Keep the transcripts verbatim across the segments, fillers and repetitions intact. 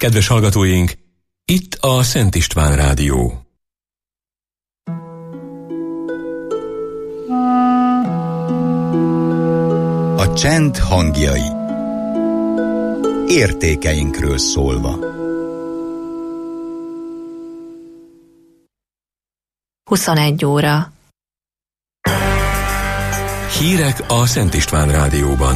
Kedves hallgatóink, itt a Szent István Rádió. A csend hangjai. Értékeinkről szólva. huszonegy óra. Hírek a Szent István Rádióban.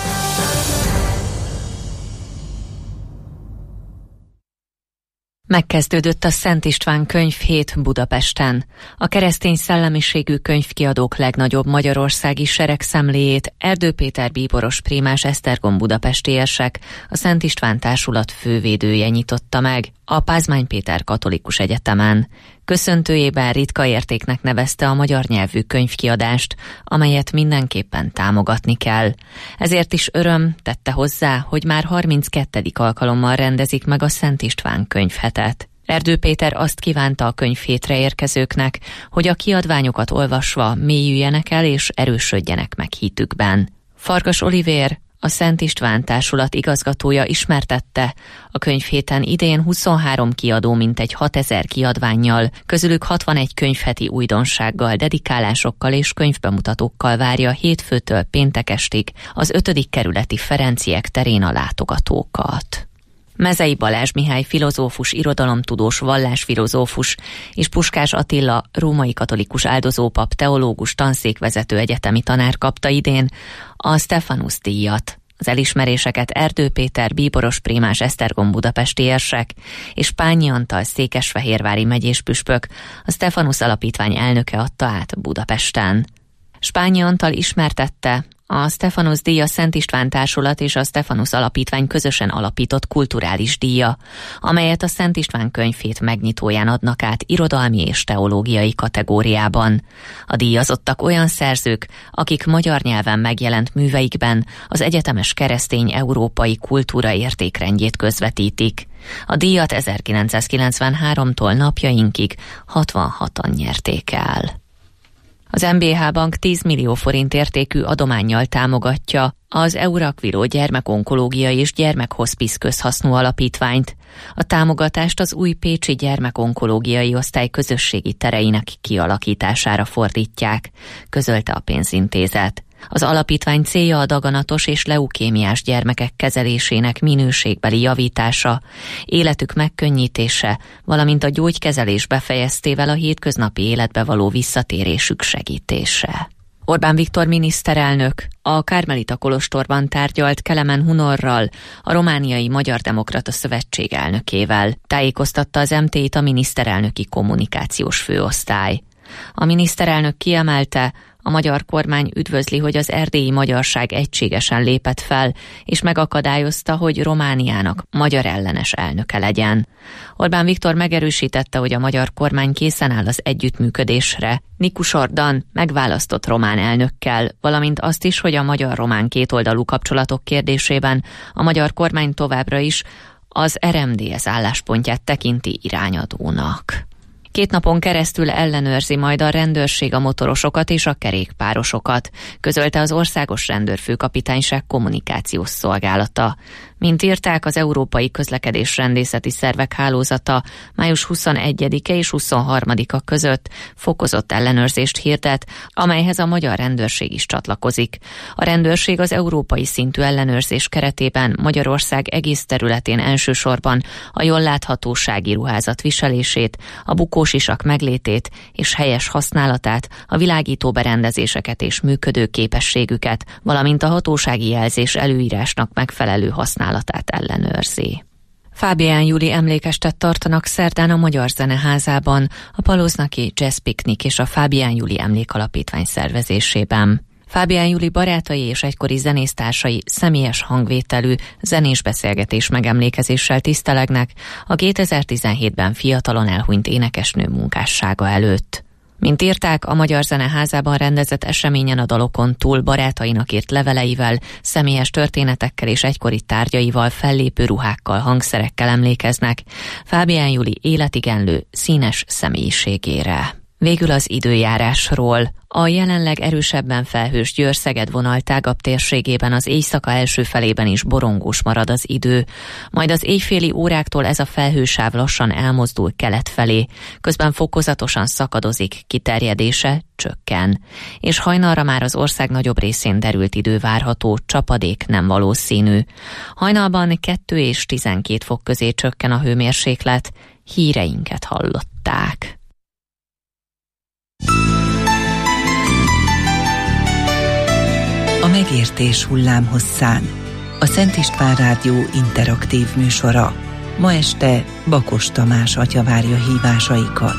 Megkezdődött a Szent István könyvhét Budapesten. A keresztény szellemiségű könyvkiadók legnagyobb magyarországi seregszemléjét Erdő Péter bíboros prímás Esztergom budapesti érsek, a Szent István Társulat fővédője nyitotta meg a Pázmány Péter Katolikus Egyetemen. Köszöntőjében ritka értéknek nevezte a magyar nyelvű könyvkiadást, amelyet mindenképpen támogatni kell. Ezért is öröm, tette hozzá, hogy már harminckettedik alkalommal rendezik meg a Szent István könyvhetet. Erdő Péter azt kívánta a könyvhétre érkezőknek, hogy a kiadványokat olvasva mélyüljenek el és erősödjenek meg hitükben. Farkas Olivér, a Szent István Társulat igazgatója ismertette, a könyvhéten idén huszonhárom kiadó mintegy hatezer kiadvánnyal, közülük hatvanegy könyvheti újdonsággal, dedikálásokkal és könyvbemutatókkal várja hétfőtől péntek estig az ötödik kerületi Ferenciek terén a látogatókat. Mezei Balázs Mihály filozófus, irodalomtudós, vallásfilozófus és Puskás Attila római katolikus áldozópap, teológus, tanszékvezető egyetemi tanár kapta idén a Stephanus díjat. Az elismeréseket Erdő Péter bíboros prímás Esztergom budapesti érsek és Pányi Antal székesfehérvári megyés püspök, a Stephanus Alapítvány elnöke adta át Budapesten. Pányi Antal ismertette, a Stephanus díj a Szent István Társulat és a Stephanus Alapítvány közösen alapított kulturális díja, amelyet a Szent István könyvhét megnyitóján adnak át irodalmi és teológiai kategóriában. A díjazottak olyan szerzők, akik magyar nyelven megjelent műveikben az egyetemes keresztény európai kultúra értékrendjét közvetítik. A díjat ezerkilencszázkilencvenháromtól napjainkig hatvanhatan nyerték el. Az em bé há Bank tíz millió forint értékű adománnyal támogatja az Eurakviló Gyermekonkológiai és Gyermekhospice Közhasznú Alapítványt. A támogatást az új pécsi gyermekonkológiai osztály közösségi tereinek kialakítására fordítják, közölte a pénzintézet. Az alapítvány célja a daganatos és leukémiás gyermekek kezelésének minőségbeli javítása, életük megkönnyítése, valamint a gyógykezelés befejeztével a hétköznapi életbe való visszatérésük segítése. Orbán Viktor miniszterelnök a Kármelita kolostorban tárgyalt Kelemen Hunorral, a Romániai Magyar Demokrata Szövetség elnökével, tájékoztatta az em té i-t a miniszterelnöki kommunikációs főosztály. A miniszterelnök kiemelte, a magyar kormány üdvözli, hogy az erdélyi magyarság egységesen lépett fel, és megakadályozta, hogy Romániának magyar ellenes elnöke legyen. Orbán Viktor megerősítette, hogy a magyar kormány készen áll az együttműködésre Nikus Ordan megválasztott román elnökkel, valamint azt is, hogy a magyar-román kétoldalú kapcsolatok kérdésében a magyar kormány továbbra is az er em dé es álláspontját tekinti irányadónak. Két napon keresztül ellenőrzi majd a rendőrség a motorosokat és a kerékpárosokat, közölte az Országos Rendőrfőkapitányság kommunikációs szolgálata. Mint írták, az Európai Közlekedés-Rendészeti Szervek Hálózata május huszonegyedike és huszonharmadika között fokozott ellenőrzést hirdet, amelyhez a magyar rendőrség is csatlakozik. A rendőrség az európai szintű ellenőrzés keretében Magyarország egész területén elsősorban a jól láthatósági ruházat viselését, a bukósisak meglétét és helyes használatát, a világító berendezéseket és működő képességüket, valamint a hatósági jelzés előírásnak megfelelő használatát ellenőrzi. Fábián Júli emlékestet tartanak szerdán a Magyar Zeneházában, a Paloznaki Jazz Picnic és a Fábián Júli Emlékalapítvány szervezésében. Fábián Júli barátai és egykori zenésztársai személyes hangvételű zenés beszélgetés megemlékezéssel tisztelegnek a kétezer-tizenhétben fiatalon elhunyt énekesnő munkássága előtt. Mint írták, a Magyar Zeneházában rendezett eseményen a dalokon túl barátainak írt leveleivel, személyes történetekkel és egykori tárgyaival, fellépő ruhákkal, hangszerekkel emlékeznek Fábián Júli életigenlő, színes személyiségére. Végül az időjárásról. A jelenleg erősebben felhős Győr-Szeged vonal tágabb térségében az éjszaka első felében is borongós marad az idő, majd az éjféli óráktól ez a felhősáv lassan elmozdul kelet felé, közben fokozatosan szakadozik, kiterjedése csökken. És hajnalra már az ország nagyobb részén derült idő várható, csapadék nem valószínű. Hajnalban kettő és tizenkét fok közé csökken a hőmérséklet, híreinket hallották. A megértés hullámhosszán. A Szent István Rádió interaktív műsora. Ma este Bakos Tamás atya várja hívásaikat.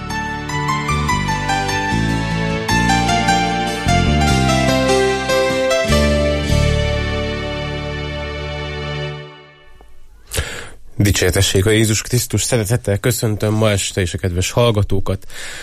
Dicsértessék a Jézus Krisztus, szeretettel köszöntöm ma este is a kedves hallgatókat.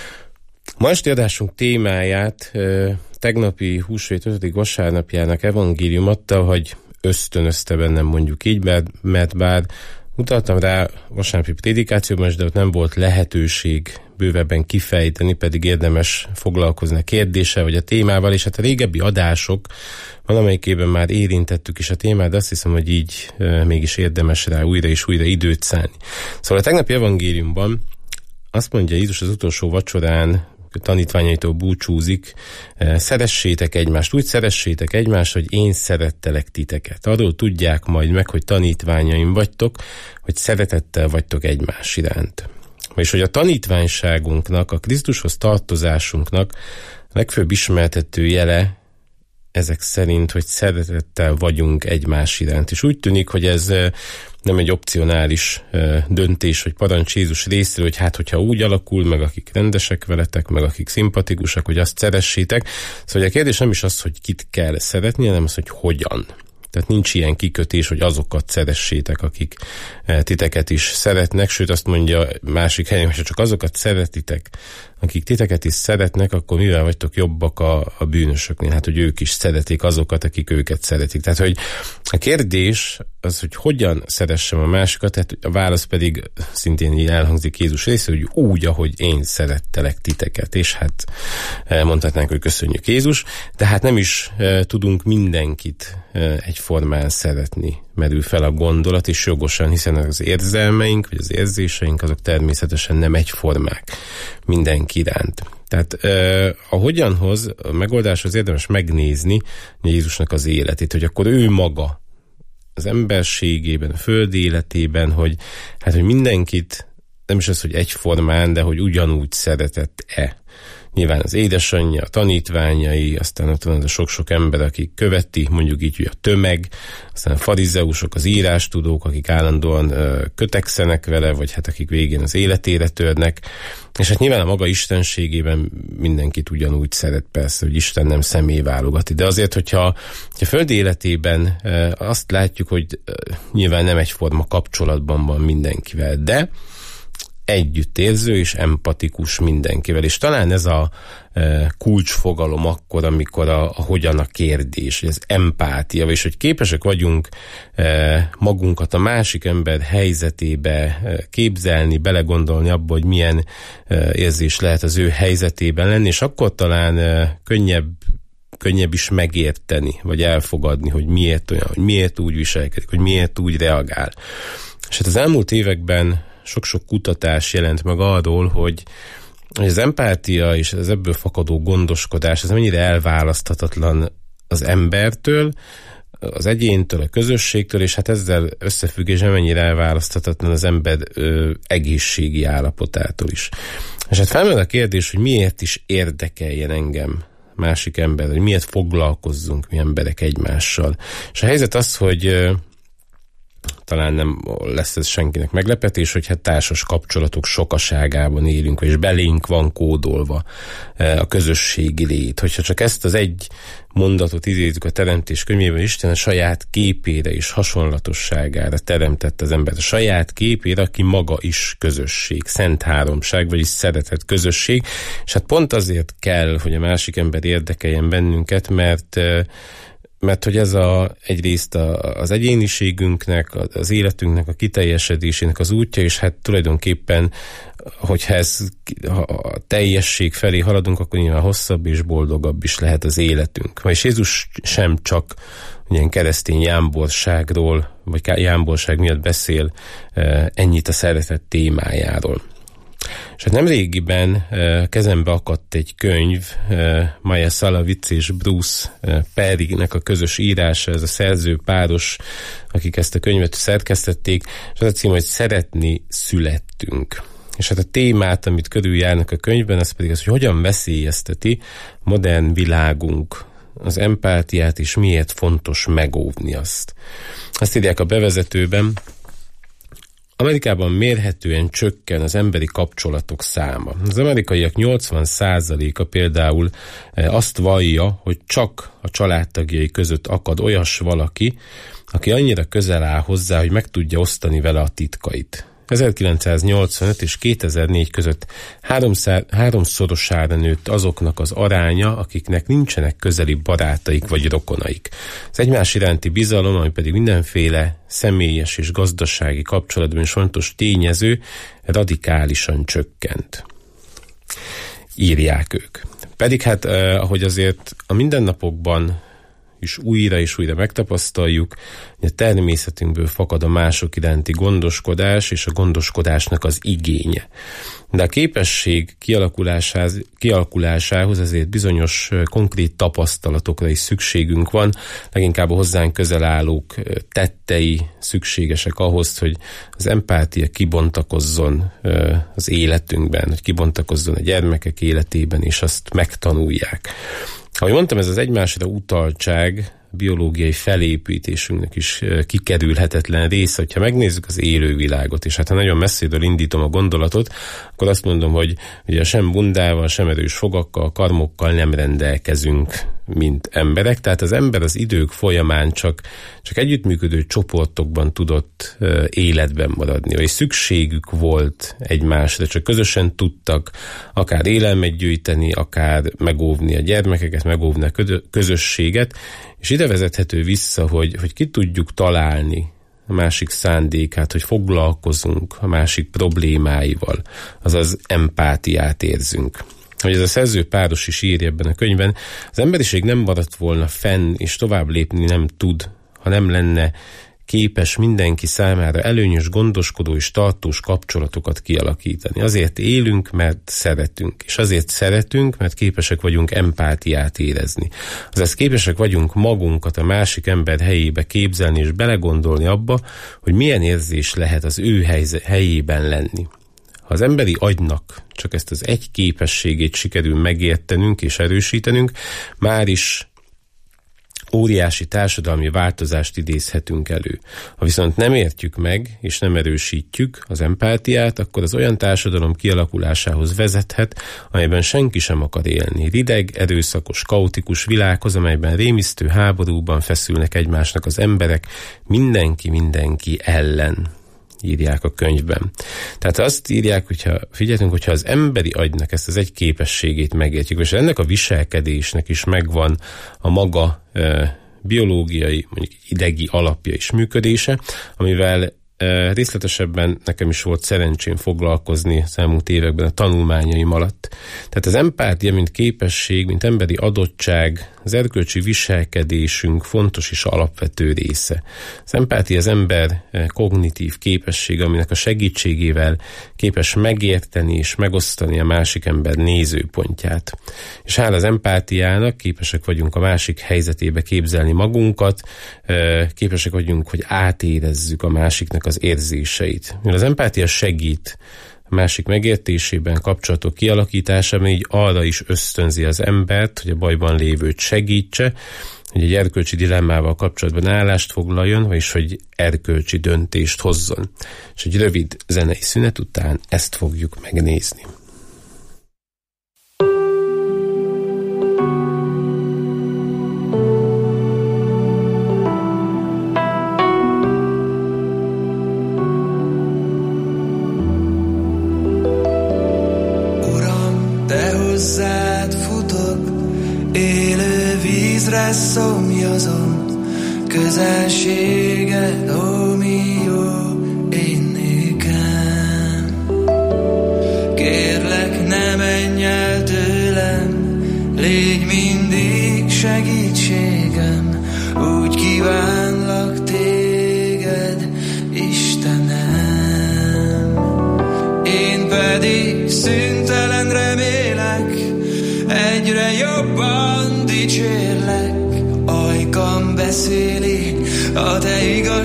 Ma esti adásunk témáját tegnapi húsvét ötödik vasárnapjának evangélium adta, hogy ösztönözte bennem, mondjuk így, mert, mert bár utaltam rá vasárnapi prédikációban, de ott nem volt lehetőség bővebben kifejteni, pedig érdemes foglalkozni a kérdéssel vagy a témával, és hát a régebbi adások valamelyikében már érintettük is a témát, de azt hiszem, hogy így e, mégis érdemes rá újra és újra időt szállni. Szóval a tegnapi evangéliumban azt mondja Jézus az utolsó vacsorán, tanítványaitól búcsúzik, szeressétek egymást, úgy szeressétek egymást, hogy én szerettelek titeket. Arról tudják majd meg, hogy tanítványaim vagytok, hogy szeretettel vagytok egymás iránt. És hogy a tanítványságunknak, a Krisztushoz tartozásunknak legfőbb ismertető jele ezek szerint, hogy szeretettel vagyunk egymás iránt. És úgy tűnik, hogy ez nem egy opcionális döntés, vagy parancs Jézus részéről, hogy hát, hogyha úgy alakul, meg akik rendesek veletek, meg akik szimpatikusak, hogy azt szeressétek. Szóval a kérdés nem is az, hogy kit kell szeretni, hanem az, hogy hogyan. Tehát nincs ilyen kikötés, hogy azokat szeressétek, akik titeket is szeretnek, sőt azt mondja másik helyen, hogy csak azokat szeretitek, akik titeket is szeretnek, akkor mivel vagytok jobbak a, a bűnösöknél? Hát, hogy ők is szeretik azokat, akik őket szeretik. Tehát, hogy a kérdés az, hogy hogyan szeressem a másikat, tehát a válasz pedig szintén így elhangzik Jézus részéről, hogy úgy, ahogy én szerettelek titeket. És hát mondhatnánk, hogy köszönjük Jézus, de hát nem is e, tudunk mindenkit e, egyformán szeretni, merül fel a gondolat, és jogosan, hiszen az érzelmeink, vagy az érzéseink, azok természetesen nem egyformák mindenki iránt. Tehát eh, a hogyanhoz, a megoldáshoz érdemes megnézni Jézusnak az életét, hogy akkor ő maga az emberségében, a földi életében, hogy hát, hogy mindenkit, nem is az, hogy egyformán, de hogy ugyanúgy szeretett-e. Nyilván az édesanyja, a tanítványai, aztán ott van a sok-sok ember, akik követi, mondjuk így, hogy a tömeg, aztán a farizeusok, az írástudók, akik állandóan ö, kötekszenek vele, vagy hát akik végén az életére törnek. És hát nyilván a maga istenségében mindenkit ugyanúgy szeret, persze, hogy Isten nem személyválogati. De azért, hogyha a földi életében ö, azt látjuk, hogy ö, nyilván nem egyforma kapcsolatban van mindenkivel, de együttérző és empatikus mindenkivel. És talán ez a e, kulcsfogalom akkor, amikor a, a hogyan a kérdés, hogy az empátia, és hogy képesek vagyunk e, magunkat a másik ember helyzetébe e, képzelni, belegondolni abba, hogy milyen e, érzés lehet az ő helyzetében lenni, és akkor talán e, könnyebb könnyebb is megérteni, vagy elfogadni, hogy miért olyan, hogy miért úgy viselkedik, hogy miért úgy reagál. És hát az elmúlt években sok-sok kutatás jelent meg arról, hogy az empátia és az ebből fakadó gondoskodás, ez mennyire elválaszthatatlan az embertől, az egyéntől, a közösségtől, és hát ezzel összefüggésben mennyire elválaszthatatlan az ember ö, egészségi állapotától is. És hát felmerül a kérdés, hogy miért is érdekeljen engem másik ember, hogy miért foglalkozzunk mi emberek egymással. És a helyzet az, hogy ö, talán nem lesz ez senkinek meglepetés, hogy hát társas kapcsolatok sokaságában élünk, és belénk van kódolva a közösségi lét. Hogyha csak ezt az egy mondatot idézzük a Teremtés könyvében, Isten a saját képére és hasonlatosságára teremtett az ember. A saját képére, aki maga is közösség, szent háromság, vagyis szeretett közösség, és hát pont azért kell, hogy a másik ember érdekeljen bennünket, mert mert hogy ez a, egyrészt a, az egyéniségünknek, az életünknek a kiteljesedésének az útja, és hát tulajdonképpen, hogyha ez, ha a teljesség felé haladunk, akkor nyilván hosszabb és boldogabb is lehet az életünk. És Jézus sem csak ilyen keresztény jámborságról, vagy jámborság miatt beszél ennyit a szeretet témájáról. És hát nemrégiben kezembe akadt egy könyv, Maja Szalavic és Bruce Perrynek a közös írása, ez a szerző páros, akik ezt a könyvet szerkesztették, és az a cím, hogy Szeretni születtünk. És hát a témát, amit körüljárnak a könyvben, az pedig az, hogy hogyan veszélyezteti modern világunk az empátiát, és miért fontos megóvni azt. Azt írják a bevezetőben: Amerikában mérhetően csökken az emberi kapcsolatok száma. Az amerikaiak nyolcvan százaléka például azt vallja, hogy csak a családtagjai között akad olyas valaki, aki annyira közel áll hozzá, hogy meg tudja osztani vele a titkait. ezerkilencszáznyolcvanöt és kétezer-négy között háromszor, háromszorosára nőtt azoknak az aránya, akiknek nincsenek közeli barátaik vagy rokonaik. Az egymás iránti bizalom, ami pedig mindenféle személyes és gazdasági kapcsolatban is fontos tényező, radikálisan csökkent. Írják ők. Pedig hát, eh, ahogy azért a mindennapokban és újra és újra megtapasztaljuk, hogy a természetünkből fakad a mások iránti gondoskodás és a gondoskodásnak az igénye. De a képesség kialakulásához, kialakulásához azért bizonyos konkrét tapasztalatokra is szükségünk van, leginkább a hozzánk közel állók tettei szükségesek ahhoz, hogy az empátia kibontakozzon az életünkben, hogy kibontakozzon a gyermekek életében, és azt megtanulják. Ahogy mondtam, ez az egymásra utaltság biológiai felépítésünknek is kikerülhetetlen része. Hogyha megnézzük az élővilágot, és hát ha nagyon messziről indítom a gondolatot, akkor azt mondom, hogy ugye sem bundával, sem erős fogakkal, karmokkal nem rendelkezünk, mint emberek. Tehát az ember az idők folyamán csak, csak együttműködő csoportokban tudott uh, életben maradni, vagy szükségük volt egymásra, csak közösen tudtak akár élelmet gyűjteni, akár megóvni a gyermekeket, megóvni a közösséget, és ide vezethető vissza, hogy, hogy ki tudjuk találni a másik szándékát, hogy foglalkozunk a másik problémáival, azaz empátiát érzünk. Hogy ez a szerző páros is írja ebben a könyvben, az emberiség nem maradt volna fenn, és tovább lépni nem tud, ha nem lenne képes mindenki számára előnyös, gondoskodó és tartós kapcsolatokat kialakítani. Azért élünk, mert szeretünk, és azért szeretünk, mert képesek vagyunk empátiát érezni. Azaz képesek vagyunk magunkat a másik ember helyébe képzelni és belegondolni abba, hogy milyen érzés lehet az ő helyében lenni. Ha az emberi agynak csak ezt az egy képességét sikerül megértenünk és erősítenünk, már is óriási társadalmi változást idézhetünk elő. Ha viszont nem értjük meg, és nem erősítjük az empátiát, akkor az olyan társadalom kialakulásához vezethet, amelyben senki sem akar élni. Rideg, erőszakos, kaotikus világhoz, amelyben rémisztő háborúban feszülnek egymásnak az emberek, mindenki mindenki ellen, írják a könyvben. Tehát azt írják, hogyha figyeltünk, hogyha az emberi agynak ezt az egy képességét megértjük, és ennek a viselkedésnek is megvan a maga e, biológiai, mondjuk idegi alapja és működése, amivel e, részletesebben nekem is volt szerencsém foglalkozni az elmúlt években a tanulmányaim alatt. Tehát az empátia, mint képesség, mint emberi adottság, az erkölcsi viselkedésünk fontos és alapvető része. Az empátia az ember kognitív képessége, aminek a segítségével képes megérteni és megosztani a másik ember nézőpontját. És hála az empátiának képesek vagyunk a másik helyzetébe képzelni magunkat, képesek vagyunk, hogy átérezzük a másiknak az érzéseit. Az empátia segít a másik megértésében, kapcsolatok kialakításában, így arra is ösztönzi az embert, hogy a bajban lévőt segítse, hogy egy erkölcsi dilemmával kapcsolatban állást foglaljon, vagyis hogy erkölcsi döntést hozzon. És egy rövid zenei szünet után ezt fogjuk megnézni. Hozzád futok, élő víz. vízre szomjazom, közelséged, ó mi jó én nékem. Kérlek, ne menj el tőlem, légy mindig segítségem, úgy kívánlak téged, Istenem. Én pedig szüntelen remélek, egyre jobban dicsérlek, ajkam beszéli a te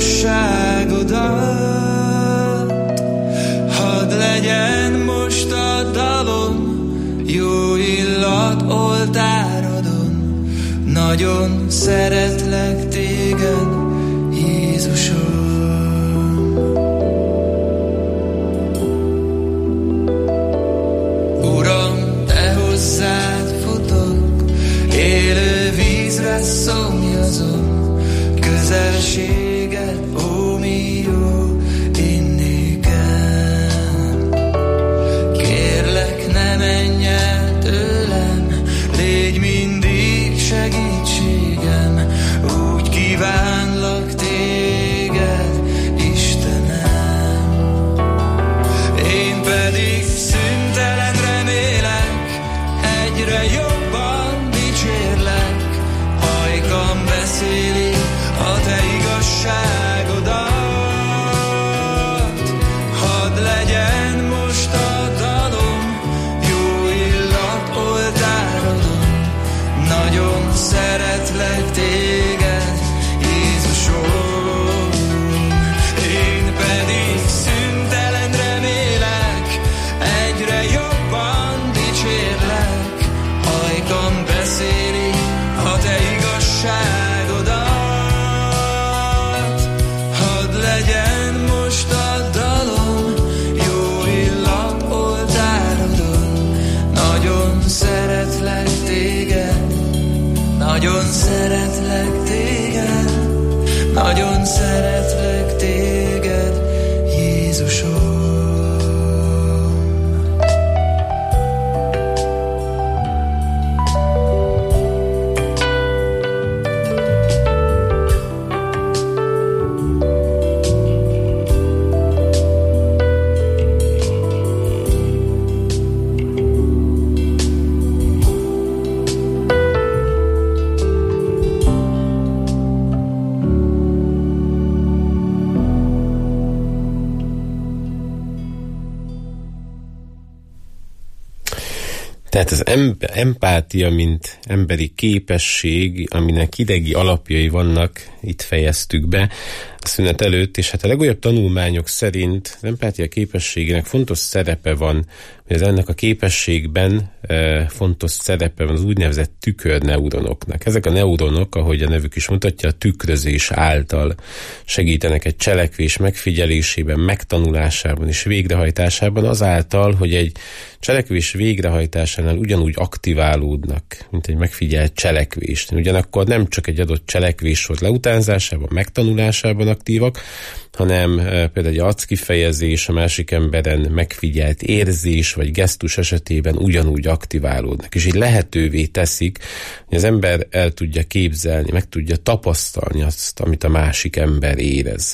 igazságodat. Hadd legyen most a dalom, jó illat oltárodon, nagyon szeretlek téged, Jézusom. Uram, te hozzád futok, élő vízre szomjazom, közelséged, ó mi jó én nékem. Kérlek, ne menj el tőlem, légy mindig segítségem, úgy kívánlak téged, Istenem. Én pedig szüntelen remélek, egyre jobban dicsérlek, ajkam beszéli a te igazságodat. Hadd legyen most a dalom, jó illat oltárodon, nagyon szeretlek téged, Jézusom. Én pedig szüntelen remélek, egyre jobban dicsérlek, ajkam beszéli a te igazságodat. Hadd legyen most a dalom, jó illat oltárodon, nagyon szeretlek téged, nagyon szeretlek téged, nagyon szeretlek téged, Jézusom. Tehát az empátia, mint emberi képesség, aminek idegi alapjai vannak, itt fejeztük be a szünet előtt, és hát a legújabb tanulmányok szerint az empátia képességének fontos szerepe van, hogy ennek a képességben e, fontos szerepe van az úgynevezett tükörneuronoknak. Ezek a neuronok, ahogy a nevük is mutatja, a tükrözés által segítenek egy cselekvés megfigyelésében, megtanulásában és végrehajtásában, azáltal, hogy egy cselekvés végrehajtásánál ugyanúgy aktiválódnak, mint egy megfigyelt cselekvést. Ugyanakkor nem csak egy adott cselekvéssor leutánzásában, megtanulásában aktívak, hanem például egy arckifejezés, a másik emberen megfigyelt érzés vagy gesztus esetében ugyanúgy aktiválódnak. És így lehetővé teszik, hogy az ember el tudja képzelni, meg tudja tapasztalni azt, amit a másik ember érez.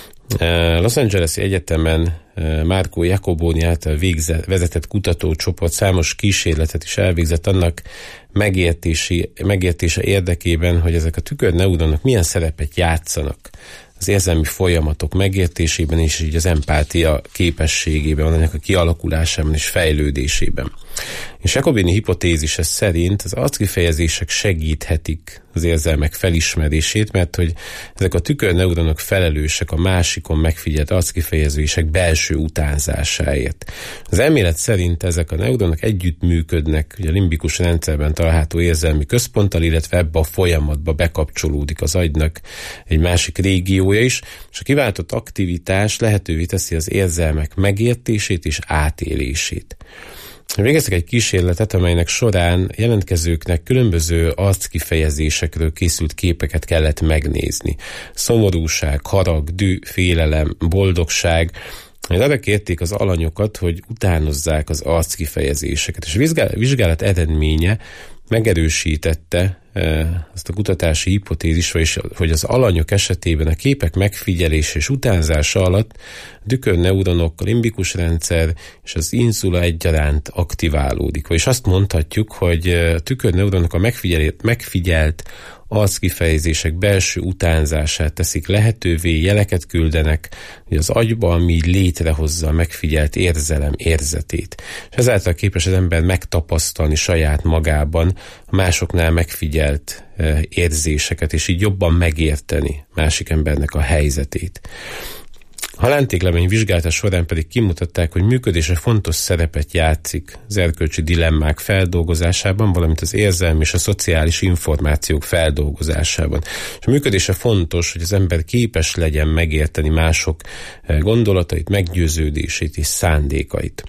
Los Angeles-i Egyetemen Marco Iacoboni által végzett, vezetett kutatócsoport számos kísérletet is elvégzett annak megértési, megértése érdekében, hogy ezek a tükörneuronok milyen szerepet játszanak az érzelmi folyamatok megértésében és így az empátia képességében, annak a kialakulásában és fejlődésében. És Iacobini hipotézise szerint az arckifejezések segíthetik az érzelmek felismerését, mert hogy ezek a tükörneuronok felelősek a másikon megfigyelt arckifejezések belső utánzásáért. Az elmélet szerint ezek a neuronok együttműködnek, ugye a limbikus rendszerben található érzelmi központtal, illetve ebbe a folyamatba bekapcsolódik az agynak egy másik régiója is, és a kiváltott aktivitás lehetővé teszi az érzelmek megértését és átélését. Végeztek egy kísérletet, amelynek során jelentkezőknek különböző arckifejezésekről készült képeket kellett megnézni. Szomorúság, harag, düh, félelem, boldogság. Arra kérték az alanyokat, hogy utánozzák az arckifejezéseket. És a vizsgálat eredménye megerősítette azt a kutatási hipotézis, vagyis, hogy az alanyok esetében a képek megfigyelése és utánzása alatt a tükörneuronok, a limbikus rendszer és az inzula egyaránt aktiválódik. Vagyis azt mondhatjuk, hogy a tükörneuronok a megfigyelt, megfigyelt arckifejezések belső utánzását teszik lehetővé, jeleket küldenek, hogy az agyba, ami így létrehozza a megfigyelt érzelem érzetét. És ezáltal képes az ember megtapasztalni saját magában a másoknál megfigyelt érzéseket, és így jobban megérteni másik embernek a helyzetét. A halántéklemény vizsgálata során pedig kimutatták, hogy működése fontos szerepet játszik az erkölcsi dilemmák feldolgozásában, valamint az érzelmi és a szociális információk feldolgozásában. És a működése fontos, hogy az ember képes legyen megérteni mások gondolatait, meggyőződését és szándékait.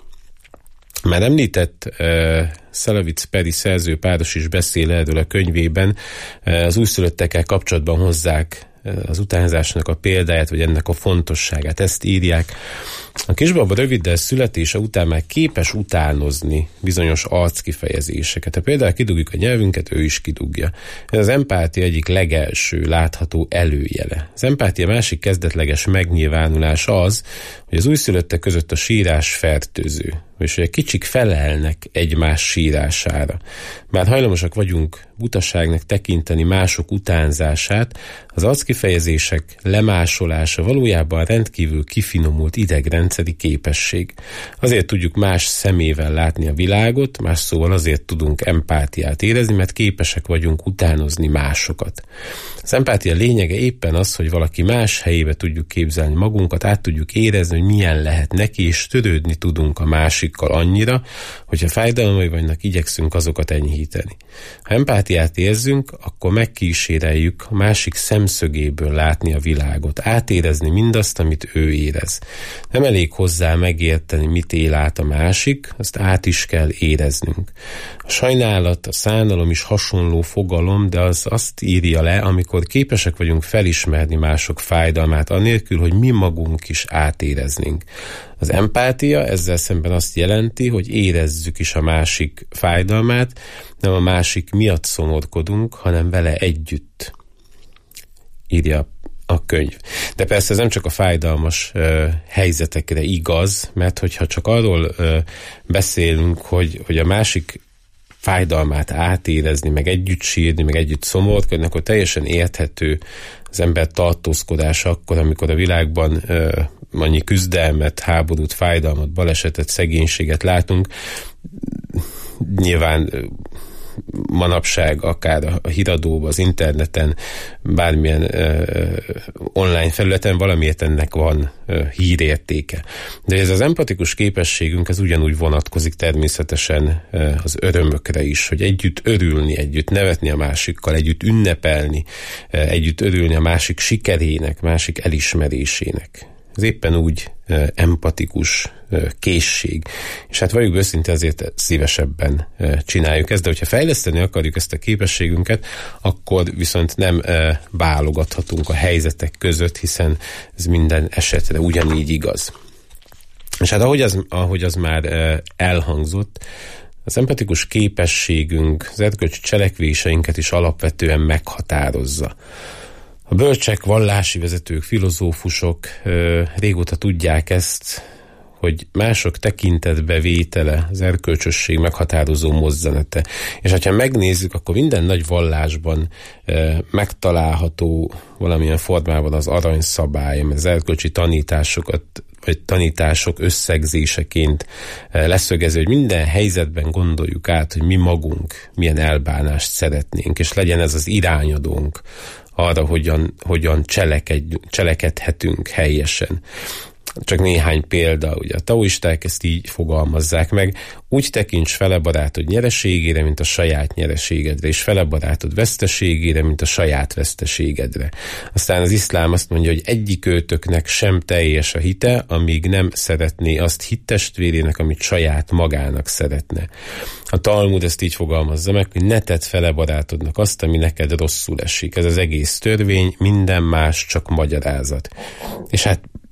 Már említett uh, Szelavicz-Peri szerzőpáros is beszél erről a könyvében, uh, az újszülöttekkel kapcsolatban hozzák az utánzásnak a példáját, vagy ennek a fontosságát. Ezt írják. A kisbaba röviddel születése után már képes utánozni bizonyos arckifejezéseket. Ha például kidugjuk a nyelvünket, ő is kidugja. Ez az empátia egyik legelső látható előjele. Az empátia másik kezdetleges megnyilvánulása az, hogy az újszülöttek között a sírás fertőző, és hogy a kicsik felelnek egymás sírására. Bár hajlamosak vagyunk butaságnak tekinteni mások utánzását, az arckifejezések lemásolása valójában rendkívül kifinomult idegrendszeri képesség. Azért tudjuk más szemével látni a világot, más szóval azért tudunk empátiát érezni, mert képesek vagyunk utánozni másokat. Az empátia lényege éppen az, hogy valaki más helyébe tudjuk képzelni magunkat, át tudjuk érezni, hogy milyen lehet neki, és törődni tudunk a másikkal annyira, hogyha fájdalmai vannak, igyekszünk azokat enyhíteni. Ha empátiát érzünk, akkor megkíséreljük a másik szemszögéből látni a világot, átérezni mindazt, amit ő érez. Nem elég hozzá megérteni, mit él át a másik, azt át is kell éreznünk. A sajnálat, a szánalom is hasonló fogalom, de az azt írja le, amikor képesek vagyunk felismerni mások fájdalmát, anélkül, hogy mi magunk is átéreznénk. Az empátia ezzel szemben azt jelenti, hogy érezzük is a másik fájdalmát, nem a másik miatt szomorkodunk, hanem vele együtt, írja a könyv. De persze ez nem csak a fájdalmas uh, helyzetekre igaz, mert hogyha csak arról uh, beszélünk, hogy, hogy a másik fájdalmát átérezni, meg együtt sírni, meg együtt szomorkodni, akkor teljesen érthető az ember tartózkodása akkor, amikor a világban uh, annyi küzdelmet, háborút, fájdalmat, balesetet, szegénységet látunk. Nyilván manapság akár a híradóban, az interneten, bármilyen uh, online felületen valamiért ennek van uh, hírértéke. De ez az empatikus képességünk, ez ugyanúgy vonatkozik természetesen uh, az örömökre is, hogy együtt örülni, együtt nevetni a másikkal, együtt ünnepelni, uh, együtt örülni a másik sikerének, másik elismerésének. Ez éppen úgy uh, empatikus uh, készség. És hát valljuk őszintén, azért szívesebben uh, csináljuk ezt, de hogyha fejleszteni akarjuk ezt a képességünket, akkor viszont nem uh, válogathatunk a helyzetek között, hiszen ez minden esetre ugyanígy igaz. És hát ahogy az, ahogy az már uh, elhangzott, az empatikus képességünk, az erkölcsi cselekvéseinket is alapvetően meghatározza. A bölcsek, vallási vezetők, filozófusok ö, régóta tudják ezt, hogy mások tekintetbe vétele az erkölcsösség meghatározó mozzanata. És ha megnézzük, akkor minden nagy vallásban ö, megtalálható valamilyen formában az aranyszabály, mert az erkölcsi tanításokat vagy tanítások összegzéseként leszögező, hogy minden helyzetben gondoljuk át, hogy mi magunk milyen elbánást szeretnénk, és legyen ez az irányadónk arra, hogyan, hogyan cselekedj, cselekedhetünk helyesen. Csak néhány példa, ugye a taoisták ezt így fogalmazzák meg, úgy tekints fele barátod nyereségére, mint a saját nyereségedre, és fele barátod veszteségére, mint a saját veszteségedre. Aztán az iszlám azt mondja, hogy egyik őtöknek sem teljes a hite, amíg nem szeretné azt hittestvérének, amit saját magának szeretne. A Talmud ezt így fogalmazza meg, hogy ne tedd fele barátodnak azt, ami neked rosszul esik. Ez az egész törvény, minden más csak magyarázat. És hát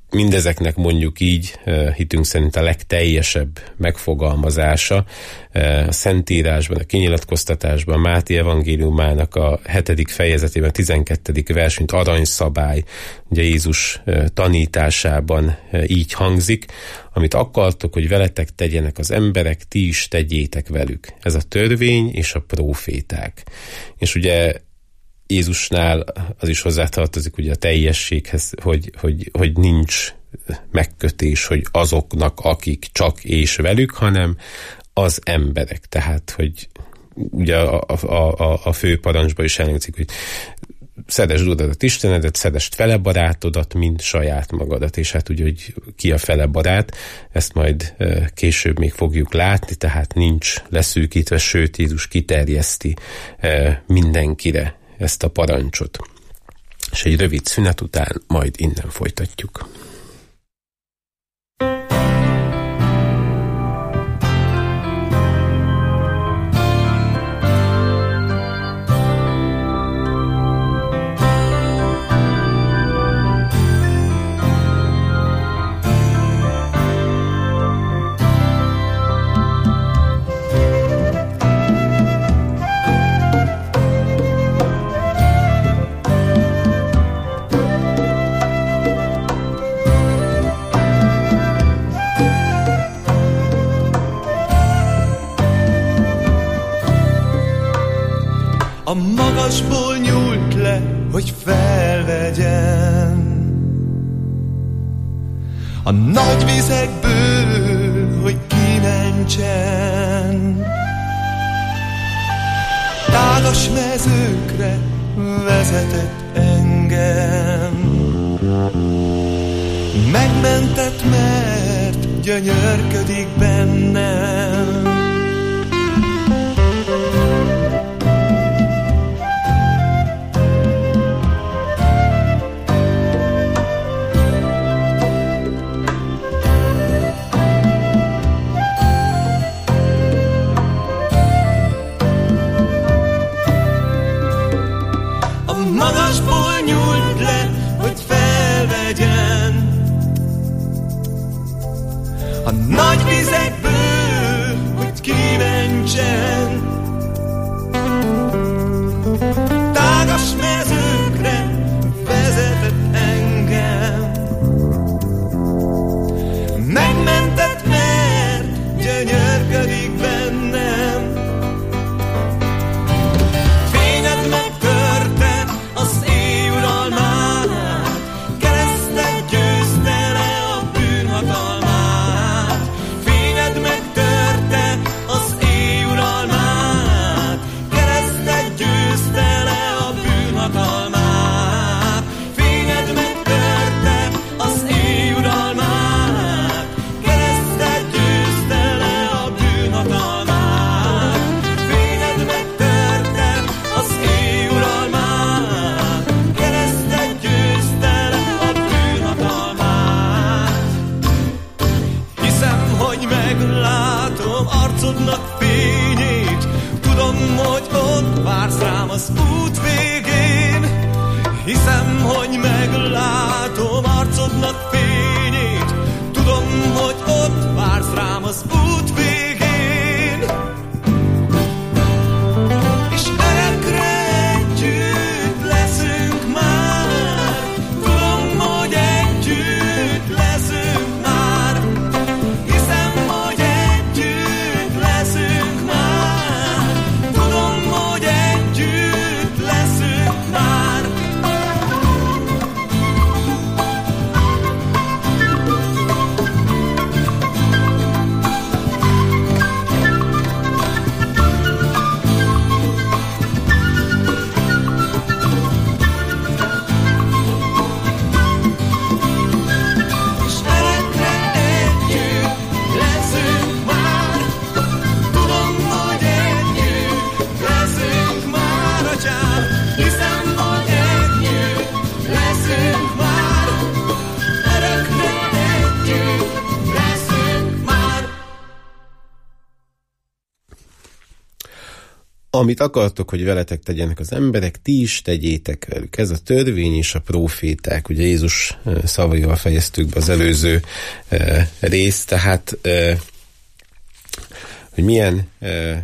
mindezeknek mondjuk így hitünk szerint a legteljesebb megfogalmazása a Szentírásban, a kinyilatkoztatásban, Máté evangéliumának a hetedik fejezetében, a tizenkettedik vers, mint aranyszabály, ugye Jézus tanításában így hangzik: amit akartok, hogy veletek tegyenek az emberek, ti is tegyétek velük. Ez a törvény és a próféták. És ugye Jézusnál az is hozzátartozik ugye a teljességhez, hogy, hogy, hogy nincs megkötés, hogy azoknak, akik csak és velük, hanem az emberek. Tehát, hogy ugye a, a, a, a fő parancsban is elhangzik, hogy szedesd Uradat Istenedet, szedesd fele barátodat, mint saját magadat. És hát ugye, hogy ki a fele barát, ezt majd később még fogjuk látni, tehát nincs leszűkítve, sőt Jézus kiterjeszti mindenkire ezt a parancsot. És egy rövid szünet után majd innen folytatjuk. A magasból nyújt le, hogy felvegyen, a nagy vizekből, hogy kimentsen. Tágas mezőkre vezetett engem, megmentett, mert gyönyörködik bennem. Magasból nyújt le, hogy felvegyen, a nagy vizekből, hogy kimentsen. Tágas mezőkre vezetett engem, megmentett, mert gyönyörködik bennem. Fényed megtörte az éj uralmát, keresztet győzte le a bűnhatalmát. Fényed megtörte az éj uralmát, keresztet győzte le a bűnhatalmát. Fényed megtörte az éj uralmát, keresztet győzte le a bűnhatalmát. Fényed megtörte az éj uralmát, keresztet győzte le a bűnhatalmát. Hiszem, hogy meglátom arcodnak fényét, tudom, hogy ott vársz rám az út végén. Hiszem, hogy meglátom arcodnak fényét, tudom, hogy ott vársz rám az út végén. És örökre együtt leszünk már, tudom, hogy együtt leszünk már. Hiszem, hogy együtt leszünk már, tudom, hogy együtt leszünk már. amit akartok, hogy veletek tegyenek az emberek, ti is tegyétek velük. Ez a törvény és a próféták. Ugye Jézus szavaival fejeztük be az előző e, részt, tehát e, hogy milyen e,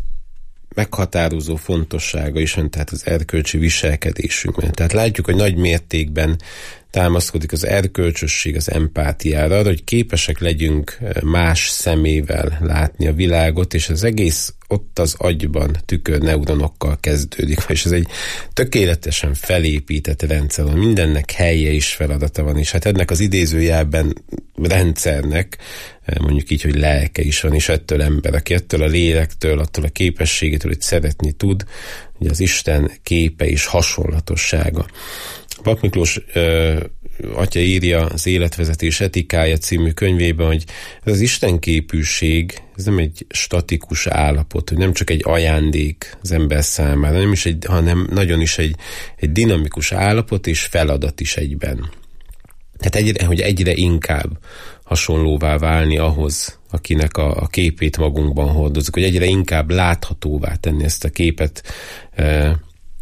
meghatározó fontossága is van, tehát az erkölcsi viselkedésünkben. Tehát látjuk, hogy nagy mértékben támaszkodik az erkölcsösség az empátiára, arra, hogy képesek legyünk más szemével látni a világot, és az egész ott az agyban tükörneuronokkal kezdődik, és ez egy tökéletesen felépített rendszer, van, mindennek helye és feladata van, és hát ennek az idézőjelben rendszernek, mondjuk így, hogy lelke is van, és ettől ember, aki ettől a lélektől, attól a képességétől, hogy szeretni tud, ugye az Isten képe és hasonlatossága. Pap Miklós ö, atya írja az Életvezetés etikája című könyvében, hogy ez az istenképűség, ez nem egy statikus állapot, hogy nem csak egy ajándék az ember számára, nem is egy, hanem nagyon is egy, egy dinamikus állapot és feladat is egyben. Tehát egyre, hogy egyre inkább hasonlóvá válni ahhoz, akinek a, a képét magunkban hordozunk, hogy egyre inkább láthatóvá tenni ezt a képet, ö,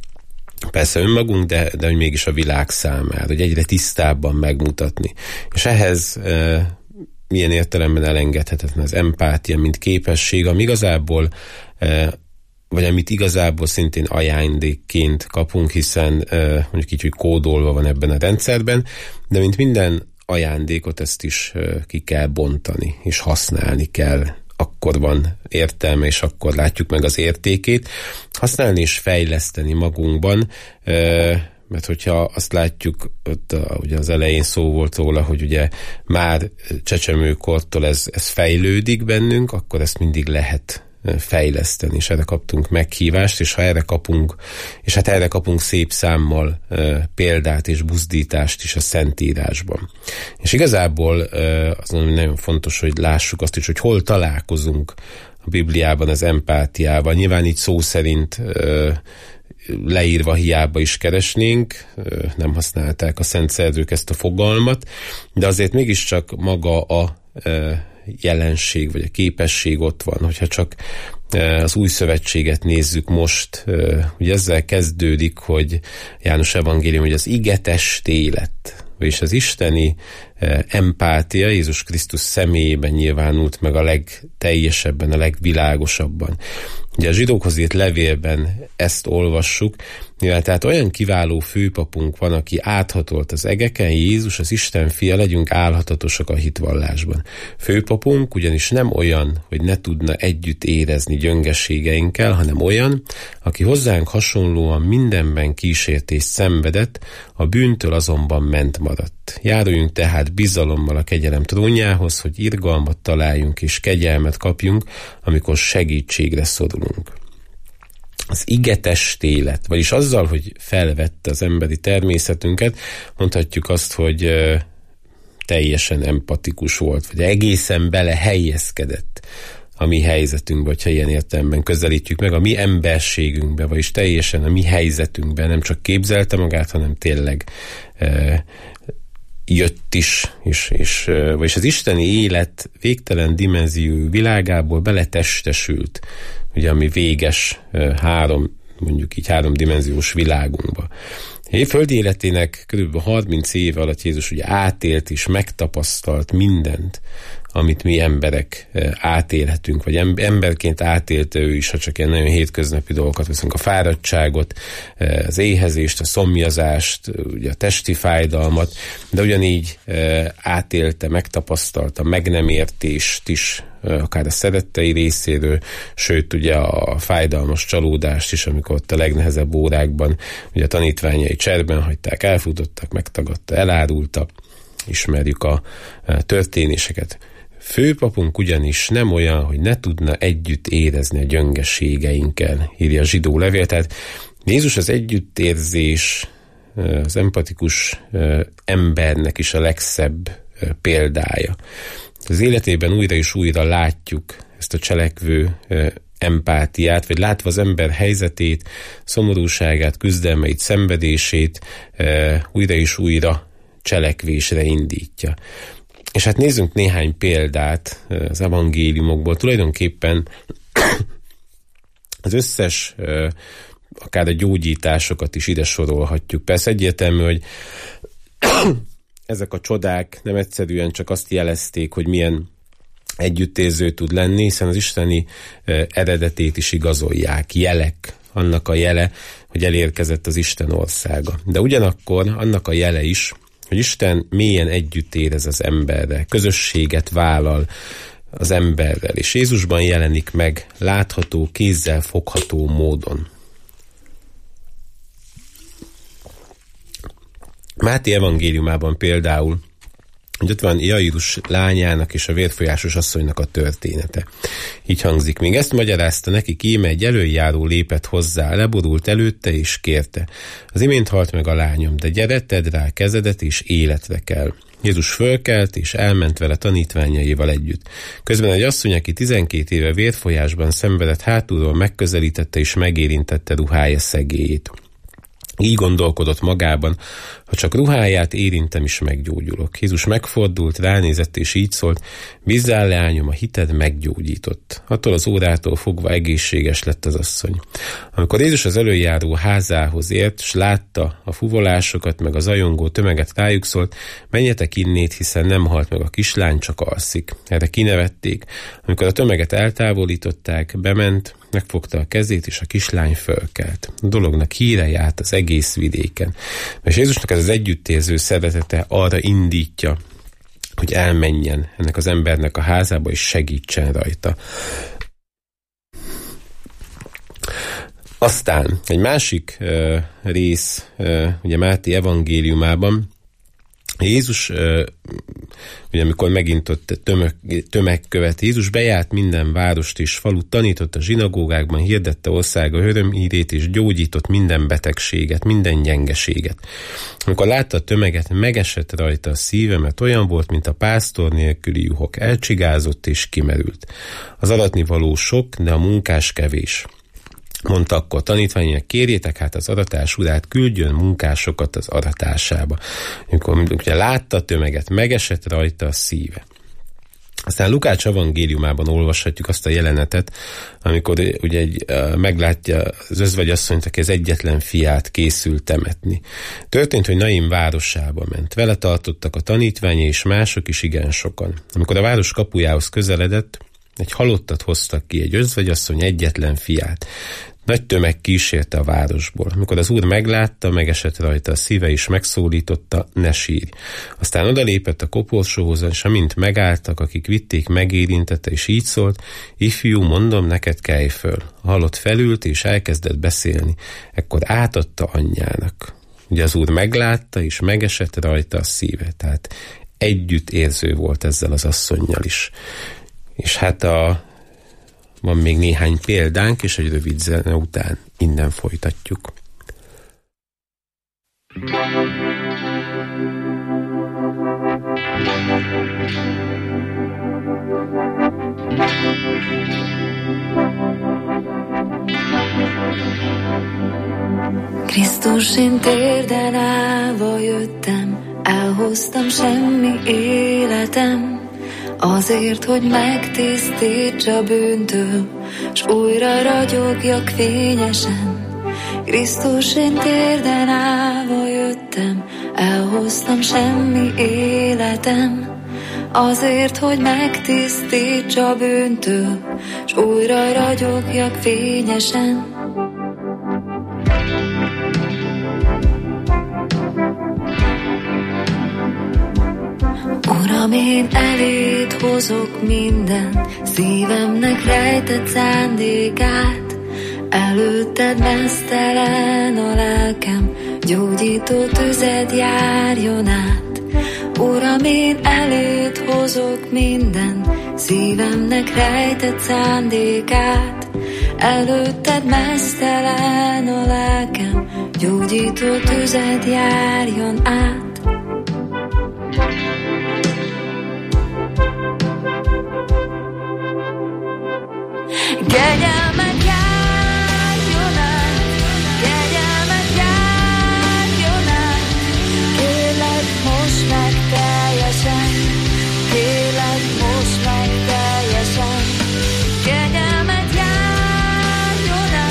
persze önmagunk, de, de hogy mégis a világ számára, hogy egyre tisztábban megmutatni. És ehhez e, milyen értelemben elengedhetetlen az empátia, mint képesség, ami igazából, e, vagy amit igazából szintén ajándékként kapunk, hiszen e, mondjuk így, hogy kódolva van ebben a rendszerben, de mint minden ajándékot ezt is e, ki kell bontani, és használni kell. Akkor van értelme, és akkor látjuk meg az értékét. Használni és fejleszteni magunkban, mert hogyha azt látjuk, ott ugye az elején szó volt róla, hogy ugye már csecsemőkortól ez, ez fejlődik bennünk, akkor ezt mindig lehet fejleszteni, és erre kaptunk meghívást, és ha erre kapunk, és hát erre kapunk szép számmal e, példát és buzdítást is a Szentírásban. És igazából e, az nagyon fontos, hogy lássuk azt is, hogy hol találkozunk a Bibliában az empátiával. Nyilván így szó szerint e, leírva hiába is keresnénk, e, nem használták a szent szerzők ezt a fogalmat, de azért mégiscsak maga a e, jelenség, vagy a képesség ott van, hogyha csak az új szövetséget nézzük most, ugye ezzel kezdődik, hogy János evangélium, hogy az ige testé lett, vagyis az isteni empátia Jézus Krisztus személyében nyilvánult meg a legteljesebben, a legvilágosabban. Ugye a zsidókhoz írt levélben ezt olvassuk, mivel tehát olyan kiváló főpapunk van, aki áthatolt az egeken, Jézus, az Isten fia, legyünk álhatatosak a hitvallásban. Főpapunk ugyanis nem olyan, hogy ne tudna együtt érezni gyöngeségeinkkel, hanem olyan, aki hozzánk hasonlóan mindenben kísértést szenvedett, a bűntől azonban ment maradt. Járuljunk tehát bizalommal a kegyelem trónjához, hogy irgalmat találjunk és kegyelmet kapjunk, amikor segítségre szorulunk. Az ige testé lett, vagyis azzal, hogy felvette az emberi természetünket, mondhatjuk azt, hogy ö, teljesen empatikus volt, vagy egészen bele helyezkedett a mi helyzetünkbe, hogyha ilyen értelemben közelítjük meg, a mi emberségünkbe, vagyis teljesen a mi helyzetünkbe, nem csak képzelte magát, hanem tényleg ö, jött is, és, és, vagyis az isteni élet végtelen dimenzió világából beletestesült, ugye, ami véges három, mondjuk így háromdimenziós világunkba. Földi életének kb. harminc éve alatt Jézus ugye átélt és megtapasztalt mindent, amit mi emberek átélhetünk, vagy emberként átélte ő is, ha csak ilyen nagyon hétköznapi dolgokat veszünk, a fáradtságot, az éhezést, a szomjazást, ugye a testi fájdalmat, de ugyanígy átélte, megtapasztalta meg nem értést is, akár a szerettei részéről, sőt ugye a fájdalmas csalódást is, amikor ott a legnehezebb órákban ugye a tanítványai cserben hagyták, elfutottak, megtagadta, elárulta, ismerjük a történéseket. Főpapunk ugyanis nem olyan, hogy ne tudna együtt érezni a gyöngeségeinkkel, írja a zsidó levél. Tehát Jézus az együttérzés, az empatikus embernek is a legszebb példája. Az életében újra és újra látjuk ezt a cselekvő empátiát, vagy látva az ember helyzetét, szomorúságát, küzdelmeit, szenvedését, újra és újra cselekvésre indítja. És hát nézzünk néhány példát az evangéliumokból. Tulajdonképpen az összes, akár a gyógyításokat is ide sorolhatjuk. Persze egyértelmű, hogy ezek a csodák nem egyszerűen csak azt jelezték, hogy milyen együttérző tud lenni, hiszen az isteni eredetét is igazolják, jelek, annak a jele, hogy elérkezett az Isten országa. De ugyanakkor annak a jele is, hogy Isten mélyen együtt érez az emberrel, közösséget vállal az emberrel, és Jézusban jelenik meg látható, kézzel fogható módon. Máté evangéliumában például, hogy ott van Jairus lányának és a vérfolyásos asszonynak a története. Így hangzik, még ezt magyarázta neki, íme egy elöljáró lépett hozzá, leborult előtte és kérte. Az imént halt meg a lányom, de gyere, tedd rá kezedet és életre kell. Jézus fölkelt és elment vele tanítványaival együtt. Közben egy asszony, aki tizenkét éve vérfolyásban szenvedett, hátulról megközelítette és megérintette ruhája szegélyét. Így gondolkodott magában, ha csak ruháját érintem is meggyógyulok. Jézus megfordult, ránézett és így szólt, bízzál, leányom, a hited meggyógyított. Attól az órától fogva egészséges lett az asszony. Amikor Jézus az elöljáró házához ért, s látta a fuvolásokat, meg a zajongó tömeget, rájuk szólt, menjetek innét, hiszen nem halt meg a kislány, csak alszik. Erre kinevették. Amikor a tömeget eltávolították, bement, megfogta a kezét, és a kislány fölkelt. A dolognak híre járt az egész vidéken. És Jézusnak ez az együttérző szeretete arra indítja, hogy elmenjen ennek az embernek a házába, és segítsen rajta. Aztán egy másik uh, rész, uh, ugye Máté evangéliumában, Jézus, uh, ugye amikor megint ott tömeg, tömeg követ, Jézus bejárt minden várost és falut, tanított a zsinagógákban, hirdette országa örömhírét, és gyógyított minden betegséget, minden gyengeséget. Amikor látta a tömeget, megesett rajta a szíve, mert olyan volt, mint a pásztor nélküli juhok, elcsigázott és kimerült. Az aratnivaló sok, de a munkás kevés. Mondta akkor tanítványainak, kérjétek hát az aratás urát, küldjön munkásokat az aratásába. Amikor ugye látta a tömeget, megesett rajta a szíve. Aztán Lukács evangéliumában olvashatjuk azt a jelenetet, amikor ugye egy, uh, meglátja az özvegyasszonyt, aki az egyetlen fiát készül temetni. Történt, hogy Naim városába ment. Vele tartottak a tanítványai és mások is igen sokan. Amikor a város kapujához közeledett, egy halottat hoztak ki, egy özvegyasszony egyetlen fiát. Nagy tömeg kísérte a városból. Amikor az úr meglátta, megesett rajta a szíve, és megszólította, ne sírj. Aztán odalépett a koporsóhoz, és amint megálltak, akik vitték, megérintette, és így szólt, ifjú, mondom, neked kelj föl. A halott felült, és elkezdett beszélni. Ekkor átadta anyjának. Ugye az úr meglátta, és megesett rajta a szíve. Tehát együttérző volt ezzel az asszonnyal is. És hát a, van még néhány példánk, és egy rövid zene után innen folytatjuk. Krisztus, én térden állva jöttem, elhoztam semmi életem, azért, hogy megtisztítsa bűntől, s újra ragyogjak fényesen. Krisztus, én térden állva jöttem, elhoztam semmi életem, azért, hogy megtisztítsa bűntől, s újra ragyogjak fényesen. Uram, én eléd hozok minden szívemnek rejtett szándékát, előtted meztelen a lelkem, gyógyító tüzed járjon át. Uram, én eléd hozok minden szívemnek rejtett szándékát, előtted meztelen a lelkem, gyógyító tüzed járjon át. Kegyelmet járjon át, kegyelmet járjon át, kérlek, most meg teljesen, kérlek, most meg teljesen. Kegyelmet járjon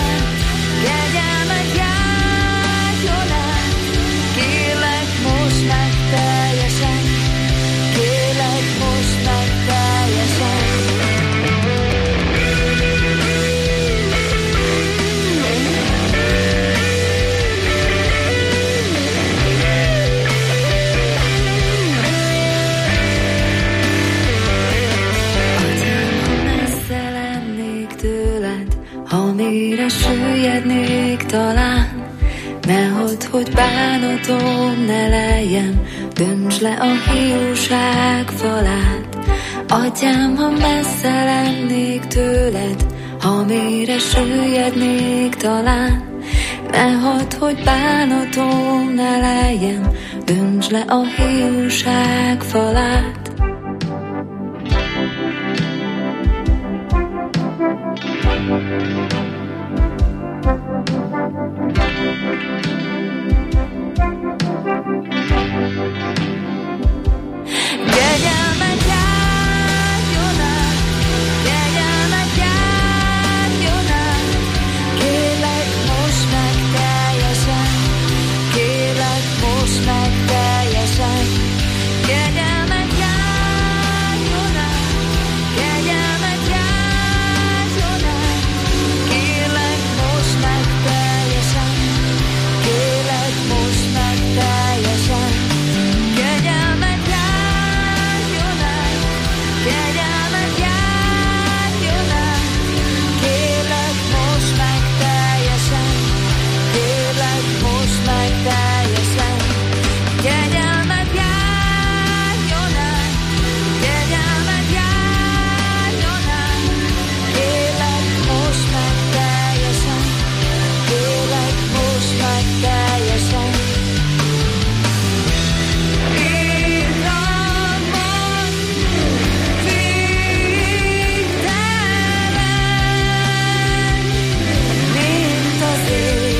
hogy bánatom ne lejjen, dönts le a hiúság falát. Atyám, ha messze lennék tőled, ha mélyre süllyednék talán, ne hadd, hogy bánatom ne lejjen, dönts le a hiúság falát. Kegyelmet járjon át, kegyelmet járjon át, kérlek most meg teljesen, kérlek most meg teljesen. Kegyelmet járjon át, kegyelmet járjon át, kérlek most meg teljesen, kérlek most meg teljesen. Kegyelmet járjon át, kegyelmet járjon át, kérlek most meg teljesen, kérlek most meg teljesen. Kegyelmet járjon át, kegyelmet járjon át, kérlek most meg teljesen, kérlek most meg teljesen. Irgalmat végtelen, mint az ég.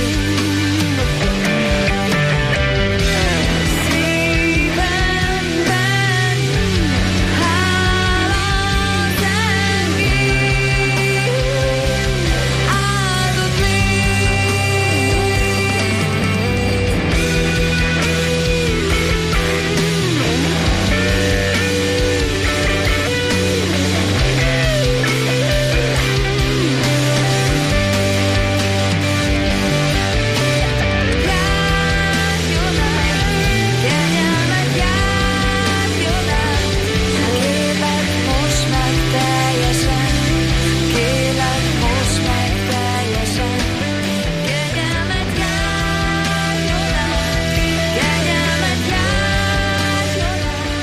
Szívemben hála zengik, áldott járjon át, kegyelmet járjon át, kérlek most meg teljesen, kérlek most meg teljesen. Kegyelmet járjon át, kegyelmet járjon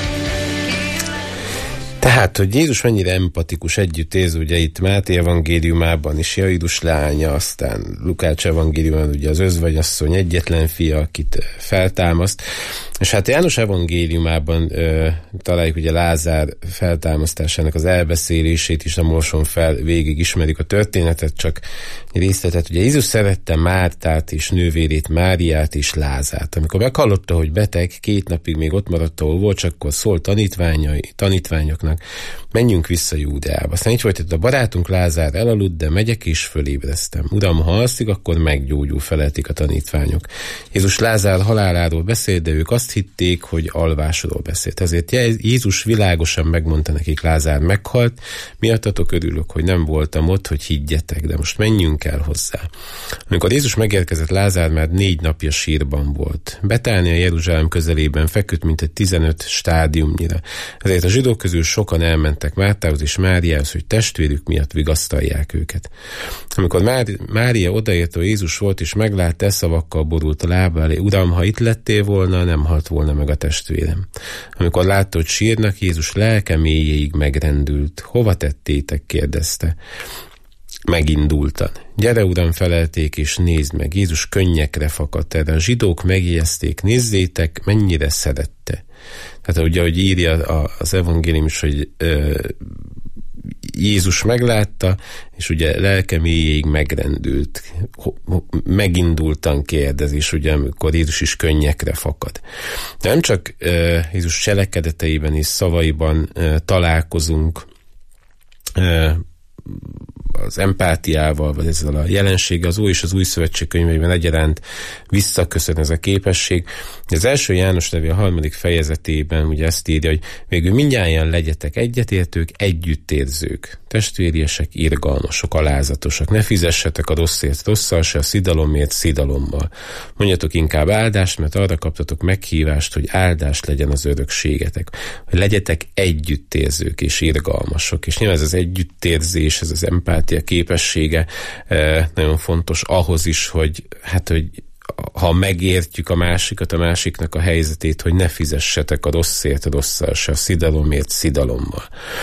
át. Tehát, hogy Jézus mennyire empatikus együttérző, ugye itt Máté evangéliumában is Jairus lánya, aztán Lukács evangéliumában ugye az özvegyasszony egyetlen fia, akit feltámaszt, és hát János evangéliumában ö, találjuk ugye Lázár feltámasztásának az elbeszélését is, nem olvasom fel, végig ismerik a történetet, csak részletet. Ugye Jézus szerette Mártát és nővérét Máriát és Lázárt. Amikor meghallotta, hogy beteg, két napig még ott maradt, ahol volt, csak akkor szólt tanítványai, tanítványoknak, menjünk vissza Júdeába. Aztán így folytatott: a barátunk Lázár elaludt, de megyek és fölébreztem. Uram, ha alszik, akkor meggyógyul, felelték a tanítványok. Jézus Lázár haláláról beszélt, de ők azt hitték, hogy alvásról beszélt. Ezért Jézus világosan megmondta nekik: Lázár meghalt, miattatok örülök, hogy nem voltam ott, hogy higgyetek, de most menjünk el hozzá. Amikor Jézus megérkezett, Lázár már négy napja sírban volt. Betánia Jeruzsálem közelében feküdt, mint egy tizenöt stádiumnyira. Ezért a zsidók közül sokan elmentek Mártához és Máriához, hogy testvérük miatt vigasztalják őket. Amikor Mári- Mária odaért, hogy Jézus volt, és meglátta, e szavakkal borult a lába elé: Uram, ha itt lettél volna, nem halt volna meg a testvérem. Amikor látta, hogy sírnak, Jézus lelke mélyéig megrendült. Hova tettétek? kérdezte. Megindultan. Gyere, Uram, felelték, és nézd meg. Jézus könnyekre fakadt erre. A zsidók megjegyezték: nézzétek, mennyire szerette. Tehát ugye, ahogy írja az evangélium is, hogy ö, Jézus meglátta, és ugye lelke mélyéig megrendült. Megindultan kérdezés, ugye, amikor Jézus is könnyekre fakad. De nem csak ö, Jézus cselekedeteiben és szavaiban ö, találkozunk ö, az empátiával, vagy ezzel a jelenséggel, az Új és az Új Szövetség könyveiben egyaránt visszaköszön ez a képesség. Az első János levél a harmadik fejezetében ugye ezt írja, hogy végül mindnyájan legyetek egyetértők, együttérzők, testvériesek, irgalmasok, alázatosak. Ne fizessetek a rosszért rosszal, se a szidalomért szidalommal. Mondjatok inkább áldást, mert arra kaptatok meghívást, hogy áldás legyen az örökségetek. Hogy legyetek együttérzők és irgalmasok. És nyilván ez az együttérzés, ez az empátia képessége eh, nagyon fontos ahhoz is, hogy hát, hogy ha megértjük a másikat, a másiknak a helyzetét, hogy ne fizessetek a rosszért a rosszal, se a szidalomért szidalommal.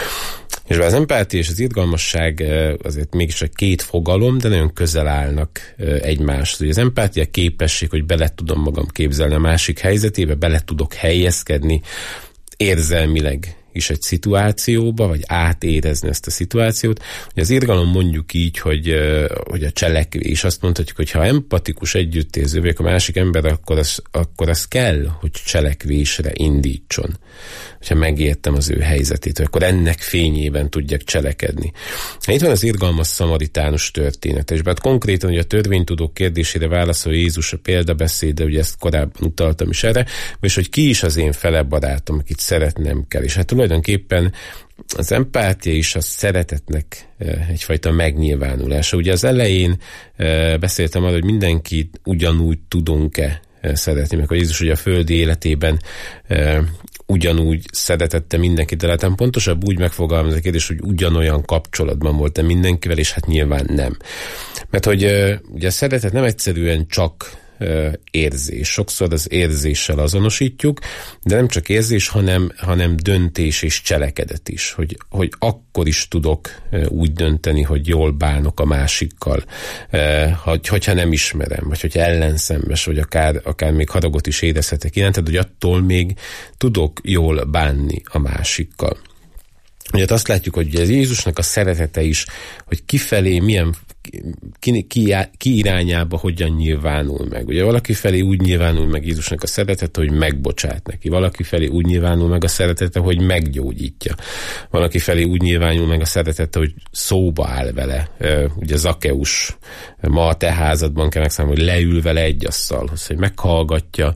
És az empátia és az irgalmasság azért mégis két fogalom, de nagyon közel állnak egymáshoz. Ugye az empátia képesség, hogy bele tudom magam képzelni a másik helyzetébe, bele tudok helyezkedni érzelmileg is egy szituációba, vagy átérezni ezt a szituációt. Ugye az irgalom mondjuk így, hogy, hogy a cselekvés, azt mondhatjuk, hogy ha empatikus együttérző vagyok a másik ember, akkor az, akkor az kell, hogy cselekvésre indítson. Hogyha megértem az ő helyzetét, akkor ennek fényében tudjak cselekedni. Itt van az irgalmas szamaritánus története, és bár konkrétan, hogy a törvénytudók kérdésére válaszol Jézus a példabeszéde, ugye ezt korábban utaltam is erre, és hogy ki is az én fele barátom, akit szeretnem kell. És hát tulajdonképpen az empátia is a szeretetnek egyfajta megnyilvánulása. Ugye az elején beszéltem arról, hogy mindenkit ugyanúgy tudunk-e szeretni, meg hogy Jézus ugye a földi életében ugyanúgy szeretette mindenkit, de lehetem pontosabb úgy megfogalmazni a kérdés, hogy ugyanolyan kapcsolatban volt-e mindenkivel, és hát nyilván nem. Mert hogy ugye a szeretet nem egyszerűen csak érzés. Sokszor az érzéssel azonosítjuk, de nem csak érzés, hanem, hanem döntés és cselekedet is. Hogy, hogy akkor is tudok úgy dönteni, hogy jól bánok a másikkal, hogy, hogyha nem ismerem, vagy hogyha ellenszembes, vagy akár, akár még haragot is érezhetek iránt, hogy attól még tudok jól bánni a másikkal. Ugye azt látjuk, hogy ez Jézusnak a szeretete is, hogy kifelé milyen, ki, ki, ki irányába hogyan nyilvánul meg. Ugye valaki felé úgy nyilvánul meg Jézusnak a szeretete, hogy megbocsát neki. Valaki felé úgy nyilvánul meg a szeretete, hogy meggyógyítja. Valaki felé úgy nyilvánul meg a szeretete, hogy szóba áll vele. Ugye Zakkeus, ma a te házadban kell megszámolni, hogy leül vele egy asztalhoz, hogy meghallgatja,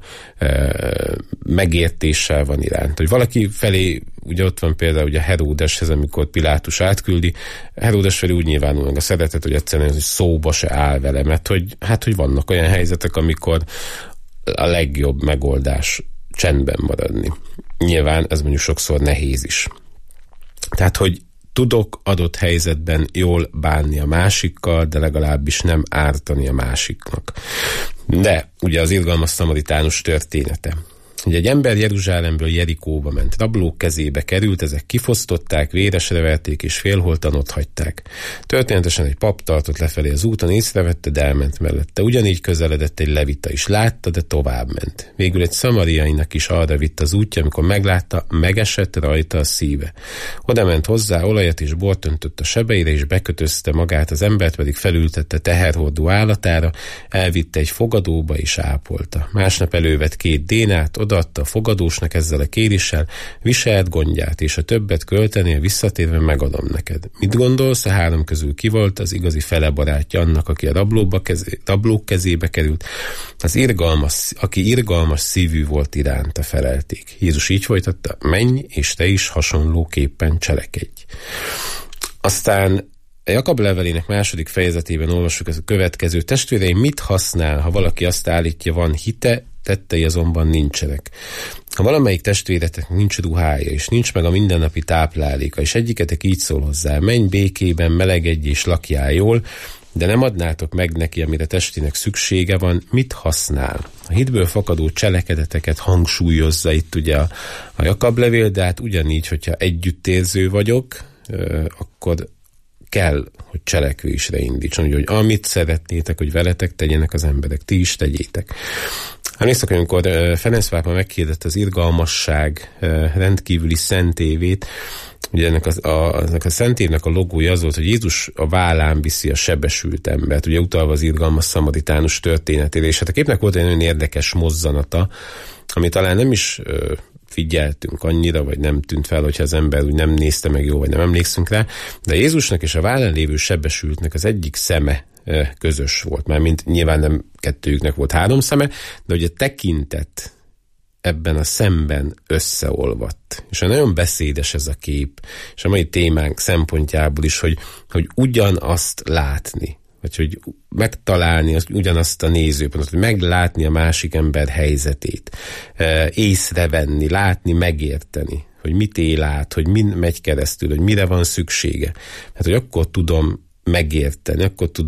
megértéssel van iránt. Hogy valaki felé, ugye ott van például ugye Heródeshez, amikor Pilátus átküldi, Heródes felé úgy nyilvánul meg a szeretet, hogy egyszerűen hogy szóba se áll vele, mert hogy, hát, hogy vannak olyan helyzetek, amikor a legjobb megoldás csendben maradni. Nyilván ez mondjuk sokszor nehéz is. Tehát, hogy tudok adott helyzetben jól bánni a másikkal, de legalábbis nem ártani a másiknak. De ugye az irgalmas szamaritánus története. Ugye egy ember Jeruzsálemből Jerikóba ment, rablók kezébe került, ezek kifosztották, véresre verték és félholtan ott hagyták. Történetesen egy pap tartott lefelé az úton, észrevette, de elment mellette. Ugyanígy közeledett egy levita is, látta, de tovább ment. Végül egy szamariainak is arra vitt az útja, amikor meglátta, megesett rajta a szíve. Oda ment hozzá, olajat és bort öntött a sebeire, és bekötözte magát, az embert pedig felültette teherhordó állatára, elvitte egy fogadóba és ápolta. Másnap elővett két dénát, odaadta a fogadósnak ezzel a kéréssel, viselt gondját, és a többet költenél, visszatérve megadom neked. Mit gondolsz, a három közül ki volt az igazi fele barátja annak, aki a rablóba kezé, rablók kezébe került? Az irgalmas, aki irgalmas szívű volt iránta, felelték. Jézus így folytatta, menj, és te is hasonlóképpen cselekedj. Aztán Jakab levelének második fejezetében olvassuk ezt a következő. Testvéreim, mit használ, ha valaki azt állítja, van hite, tettei azonban nincsenek? Ha valamelyik testvéretek nincs ruhája, és nincs meg a mindennapi tápláléka, és egyiketek így szól hozzá, menj békében, melegedj és lakjál jól, de nem adnátok meg neki, amire testének szüksége van, mit használ? A hitből fakadó cselekedeteket hangsúlyozza itt ugye a, a Jakab levél, de hát ugyanígy, hogyha együttérző vagyok, akkor kell, hogy cselekvésre indítson, hogy amit szeretnétek, hogy veletek tegyenek az emberek, ti is tegyétek. Emlékszek, amikor Ferenc pápa meghirdette az irgalmasság rendkívüli szentévét, ugye ennek a, a, ennek a szentévnek a logója az volt, hogy Jézus a vállán viszi a sebesült embert, ugye utalva az irgalmas szamaritánus történetére, és hát a képnek volt egy nagyon érdekes mozzanata, ami talán nem is figyeltünk annyira, vagy nem tűnt fel, hogyha az ember úgy nem nézte meg jó, vagy nem emlékszünk rá, de Jézusnak és a vállán lévő sebesültnek az egyik szeme közös volt, már mint nyilván nem kettőjüknek volt három szeme, de ugye tekintet ebben a szemben összeolvadt. És nagyon beszédes ez a kép, és a mai témánk szempontjából is, hogy, hogy ugyanazt látni, vagy hogy megtalálni az, ugyanazt a nézőpontot, hogy meglátni a másik ember helyzetét, észrevenni, látni, megérteni, hogy mit él át, hogy min megy keresztül, hogy mire van szüksége. Hát, hogy akkor tudom megérteni, akkor tudom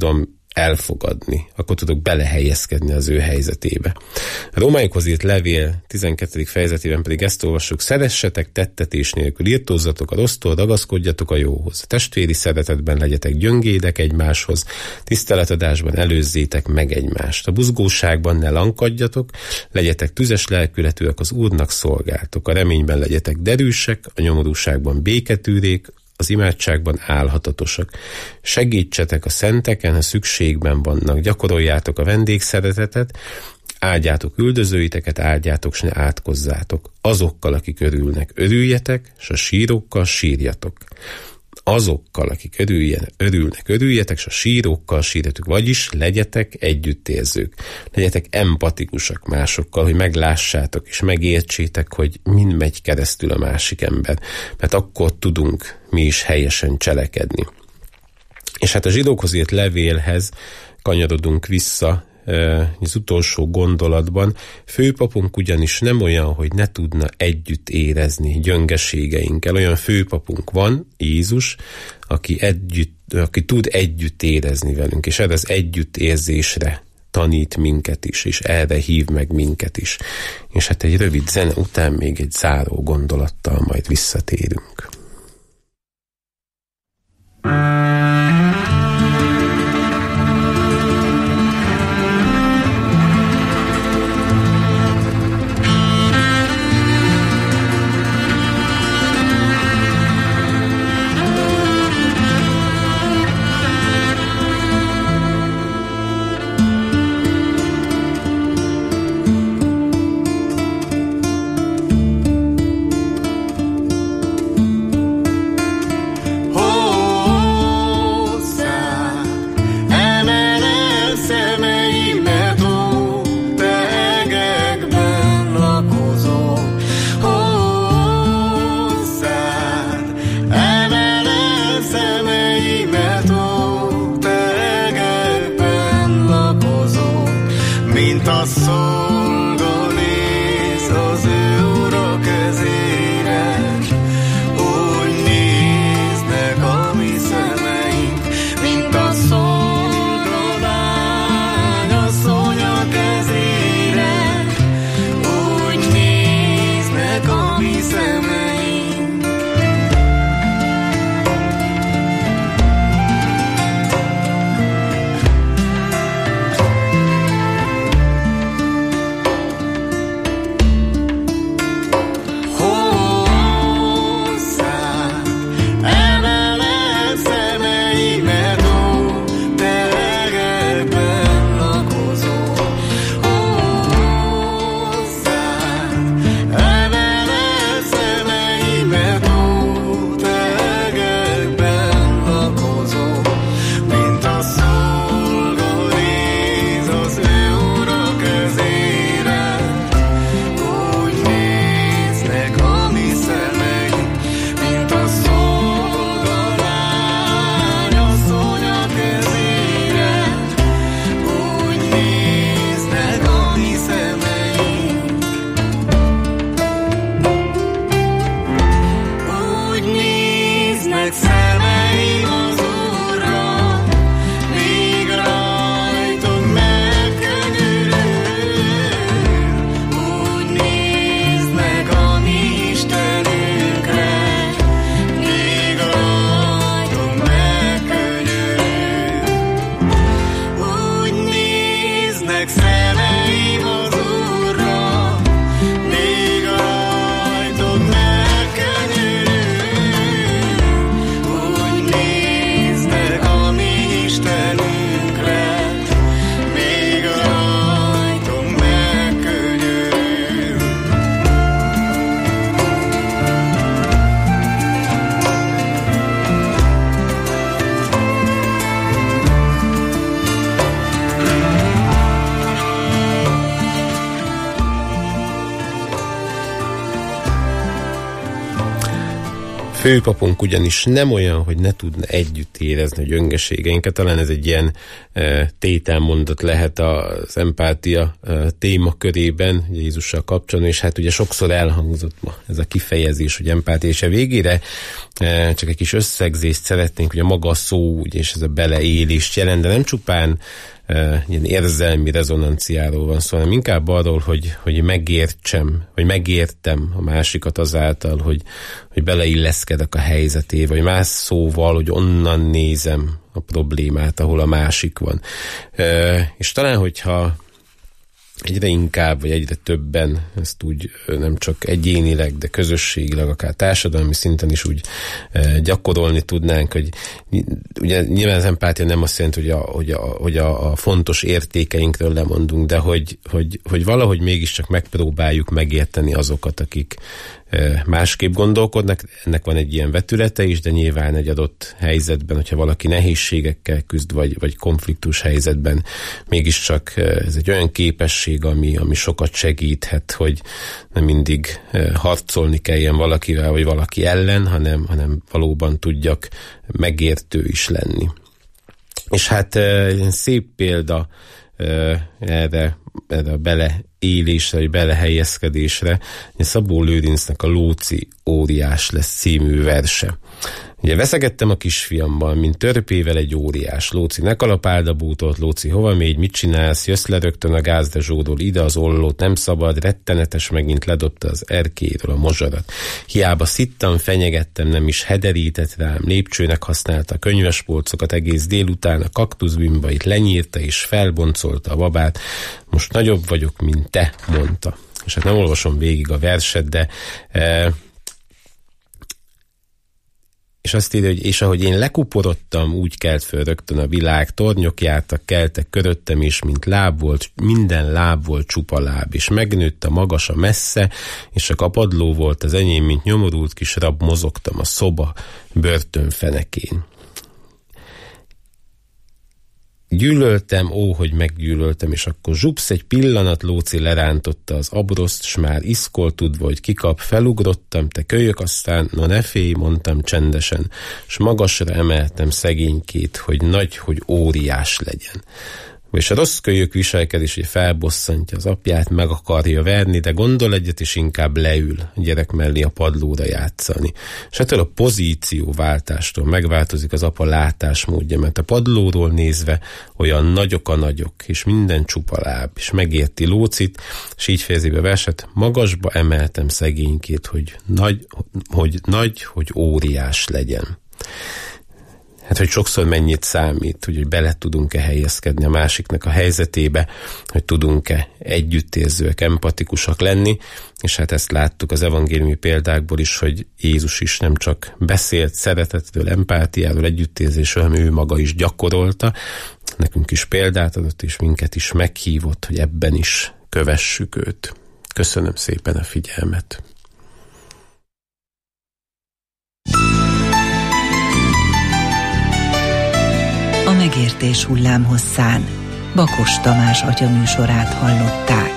elfogadni, akkor tudok belehelyezkedni az ő helyzetébe. A Rómaiakhoz írt levél tizenkettedik fejezetében pedig ezt olvassuk: szeressetek tettetés nélkül, irtózzatok a rossztól, ragaszkodjatok a jóhoz. Testvéri szeretetben legyetek gyöngédek egymáshoz, tiszteletadásban előzzétek meg egymást. A buzgóságban ne lankadjatok, legyetek tüzes lelkületűek, az Úrnak szolgáltok. A reményben legyetek derűsek, a nyomorúságban béketűrék, az imádságban álhatatosak. Segítsetek a szenteken, ha szükségben vannak, gyakoroljátok a vendégszeretetet, áldjátok üldözőiteket, áldjátok, s ne átkozzátok. Azokkal, akik örülnek, örüljetek, s a sírókkal sírjatok. Azokkal, akik örüljen, örülnek, örüljetek, s a sírókkal sírjatok. Vagyis legyetek együttérzők. Legyetek empatikusak másokkal, hogy meglássátok és megértsétek, hogy mind megy keresztül a másik ember. Mert akkor tudunk mi is helyesen cselekedni. És hát a zsidókhoz írt levélhez kanyarodunk vissza, az utolsó gondolatban. Főpapunk ugyanis nem olyan, hogy ne tudna együtt érezni gyöngeségeinkkel. Olyan főpapunk van, Jézus, aki, együtt, aki tud együtt érezni velünk, és erre az együttérzésre tanít minket is, és erre hív meg minket is. És hát egy rövid zene után még egy záró gondolattal majd visszatérünk. Főpapunk ugyanis nem olyan, hogy ne tudna együtt érezni a gyöngeségeinket, talán ez egy ilyen e, tételmondat lehet az empátia e, témakörében, Jézussal kapcsolatban, és hát ugye sokszor elhangzott ma ez a kifejezés, hogy empátia, és a végére e, csak egy kis összegzést szeretnénk, hogy a maga szó, ugye, és ez a beleélést jelent, de nem csupán Uh, ilyen érzelmi rezonanciáról van szó, hanem inkább arról, hogy, hogy megértsem, vagy megértem a másikat azáltal, hogy, hogy beleilleszkedek a helyzetébe, vagy más szóval, hogy onnan nézem a problémát, ahol a másik van. Uh, és talán, hogyha egyre inkább, vagy egyre többen ezt úgy nem csak egyénileg, de közösségileg, akár társadalmi szinten is úgy e, gyakorolni tudnánk, hogy ugye nyilván az empátia nem azt jelenti, hogy a, hogy a, hogy a, a fontos értékeinkről lemondunk, de hogy, hogy, hogy valahogy mégiscsak megpróbáljuk megérteni azokat, akik e, másképp gondolkodnak. Ennek van egy ilyen vetülete is, de nyilván egy adott helyzetben, hogyha valaki nehézségekkel küzd, vagy, vagy konfliktus helyzetben, mégiscsak ez egy olyan képesség, ami, ami sokat segíthet, hogy nem mindig harcolni kelljen valakivel, vagy valaki ellen, hanem, hanem valóban tudjak megértő is lenni. És hát szép példa erre, erre a beleélésre, vagy belehelyezkedésre, Szabó Lőrincnek a Lóci óriás lesz című verse. Ugye veszegettem a kisfiammal, mint törpével egy óriás. Lóci, ne kalapáld a bútot, Lóci, hova mégy, mit csinálsz? Jössz le rögtön a gázdezsóról, ide az ollót, nem szabad, rettenetes, megint ledobta az erkéről a mozsarat. Hiába szittam, fenyegettem, nem is hederített rám, lépcsőnek használta a könyvespolcokat, egész délután a kaktuszbimbait lenyírta és felboncolta a babát. Most nagyobb vagyok, mint te, mondta. És hát nem olvasom végig a verset, de... E, és azt írja, hogy és ahogy én lekuporodtam, úgy kelt föl rögtön a világ, tornyok jártak, keltek köröttem, és mint láb volt, minden láb volt csupa láb, és megnőtt a magas a messze, és a kapadló volt az enyém, mint nyomorult kis rab, mozogtam a szoba börtön fenekén. Gyűlöltem, ó, hogy meggyűlöltem, és akkor zsupsz egy pillanat, Lóci lerántotta az abroszt, s már iszkol tudva, hogy kikap, felugrottam, te kölyök, aztán, na ne félj, mondtam csendesen, s magasra emeltem szegénykét, hogy nagy, hogy óriás legyen. És a rossz kölyök viselkedés, hogy felbosszantja az apját, meg akarja verni, de gondol egyet, és inkább leül a gyerek mellé a padlóra játszani. És ettől a pozícióváltástól megváltozik az apa látásmódja, mert a padlóról nézve olyan nagyok a nagyok, és minden csupa láb, és megérti Lócit, és így fejezi be a verset, magasba emeltem szegénykét, hogy nagy, hogy, nagy, hogy óriás legyen. Hát, hogy sokszor mennyit számít, hogy, hogy bele tudunk-e helyezkedni a másiknak a helyzetébe, hogy tudunk-e együttérzőek, empatikusak lenni, és hát ezt láttuk az evangéliumi példákból is, hogy Jézus is nem csak beszélt szeretetről, empátiáról, együttérzésről, hanem ő maga is gyakorolta, nekünk is példát adott, és minket is meghívott, hogy ebben is kövessük őt. Köszönöm szépen a figyelmet! A megértés hullámhosszán Bakos Tamás atya műsorát hallották.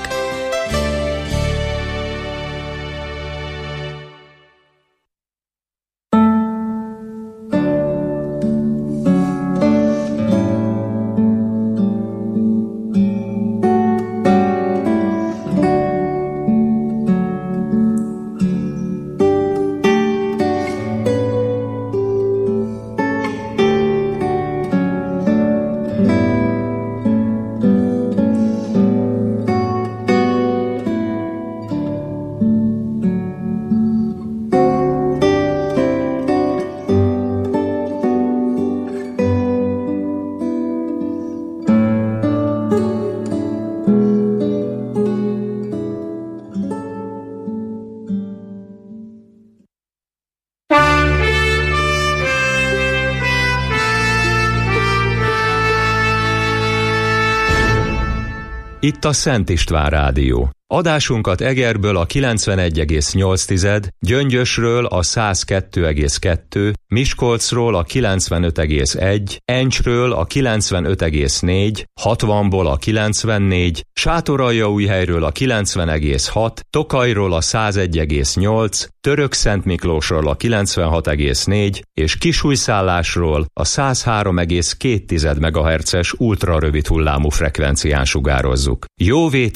Itt a Szent István Rádió, Adásunkat Egerből a kilencvenegy egész nyolc, Gyöngyösről a száz kettő egész kettő, Miskolcról a kilencvenöt egész egy, Encsről a kilencvenöt egész négy, hatvanból a kilencvennégy, Sátoraljaújhelyről a kilencven egész hat, Tokajról a száz egy egész nyolc, Törökszentmiklósról a kilencvenhat egész négy és Kisújszállásról a száz három egész két megahertzes ultrarövid hullámú frekvencián sugározzuk. Jó vét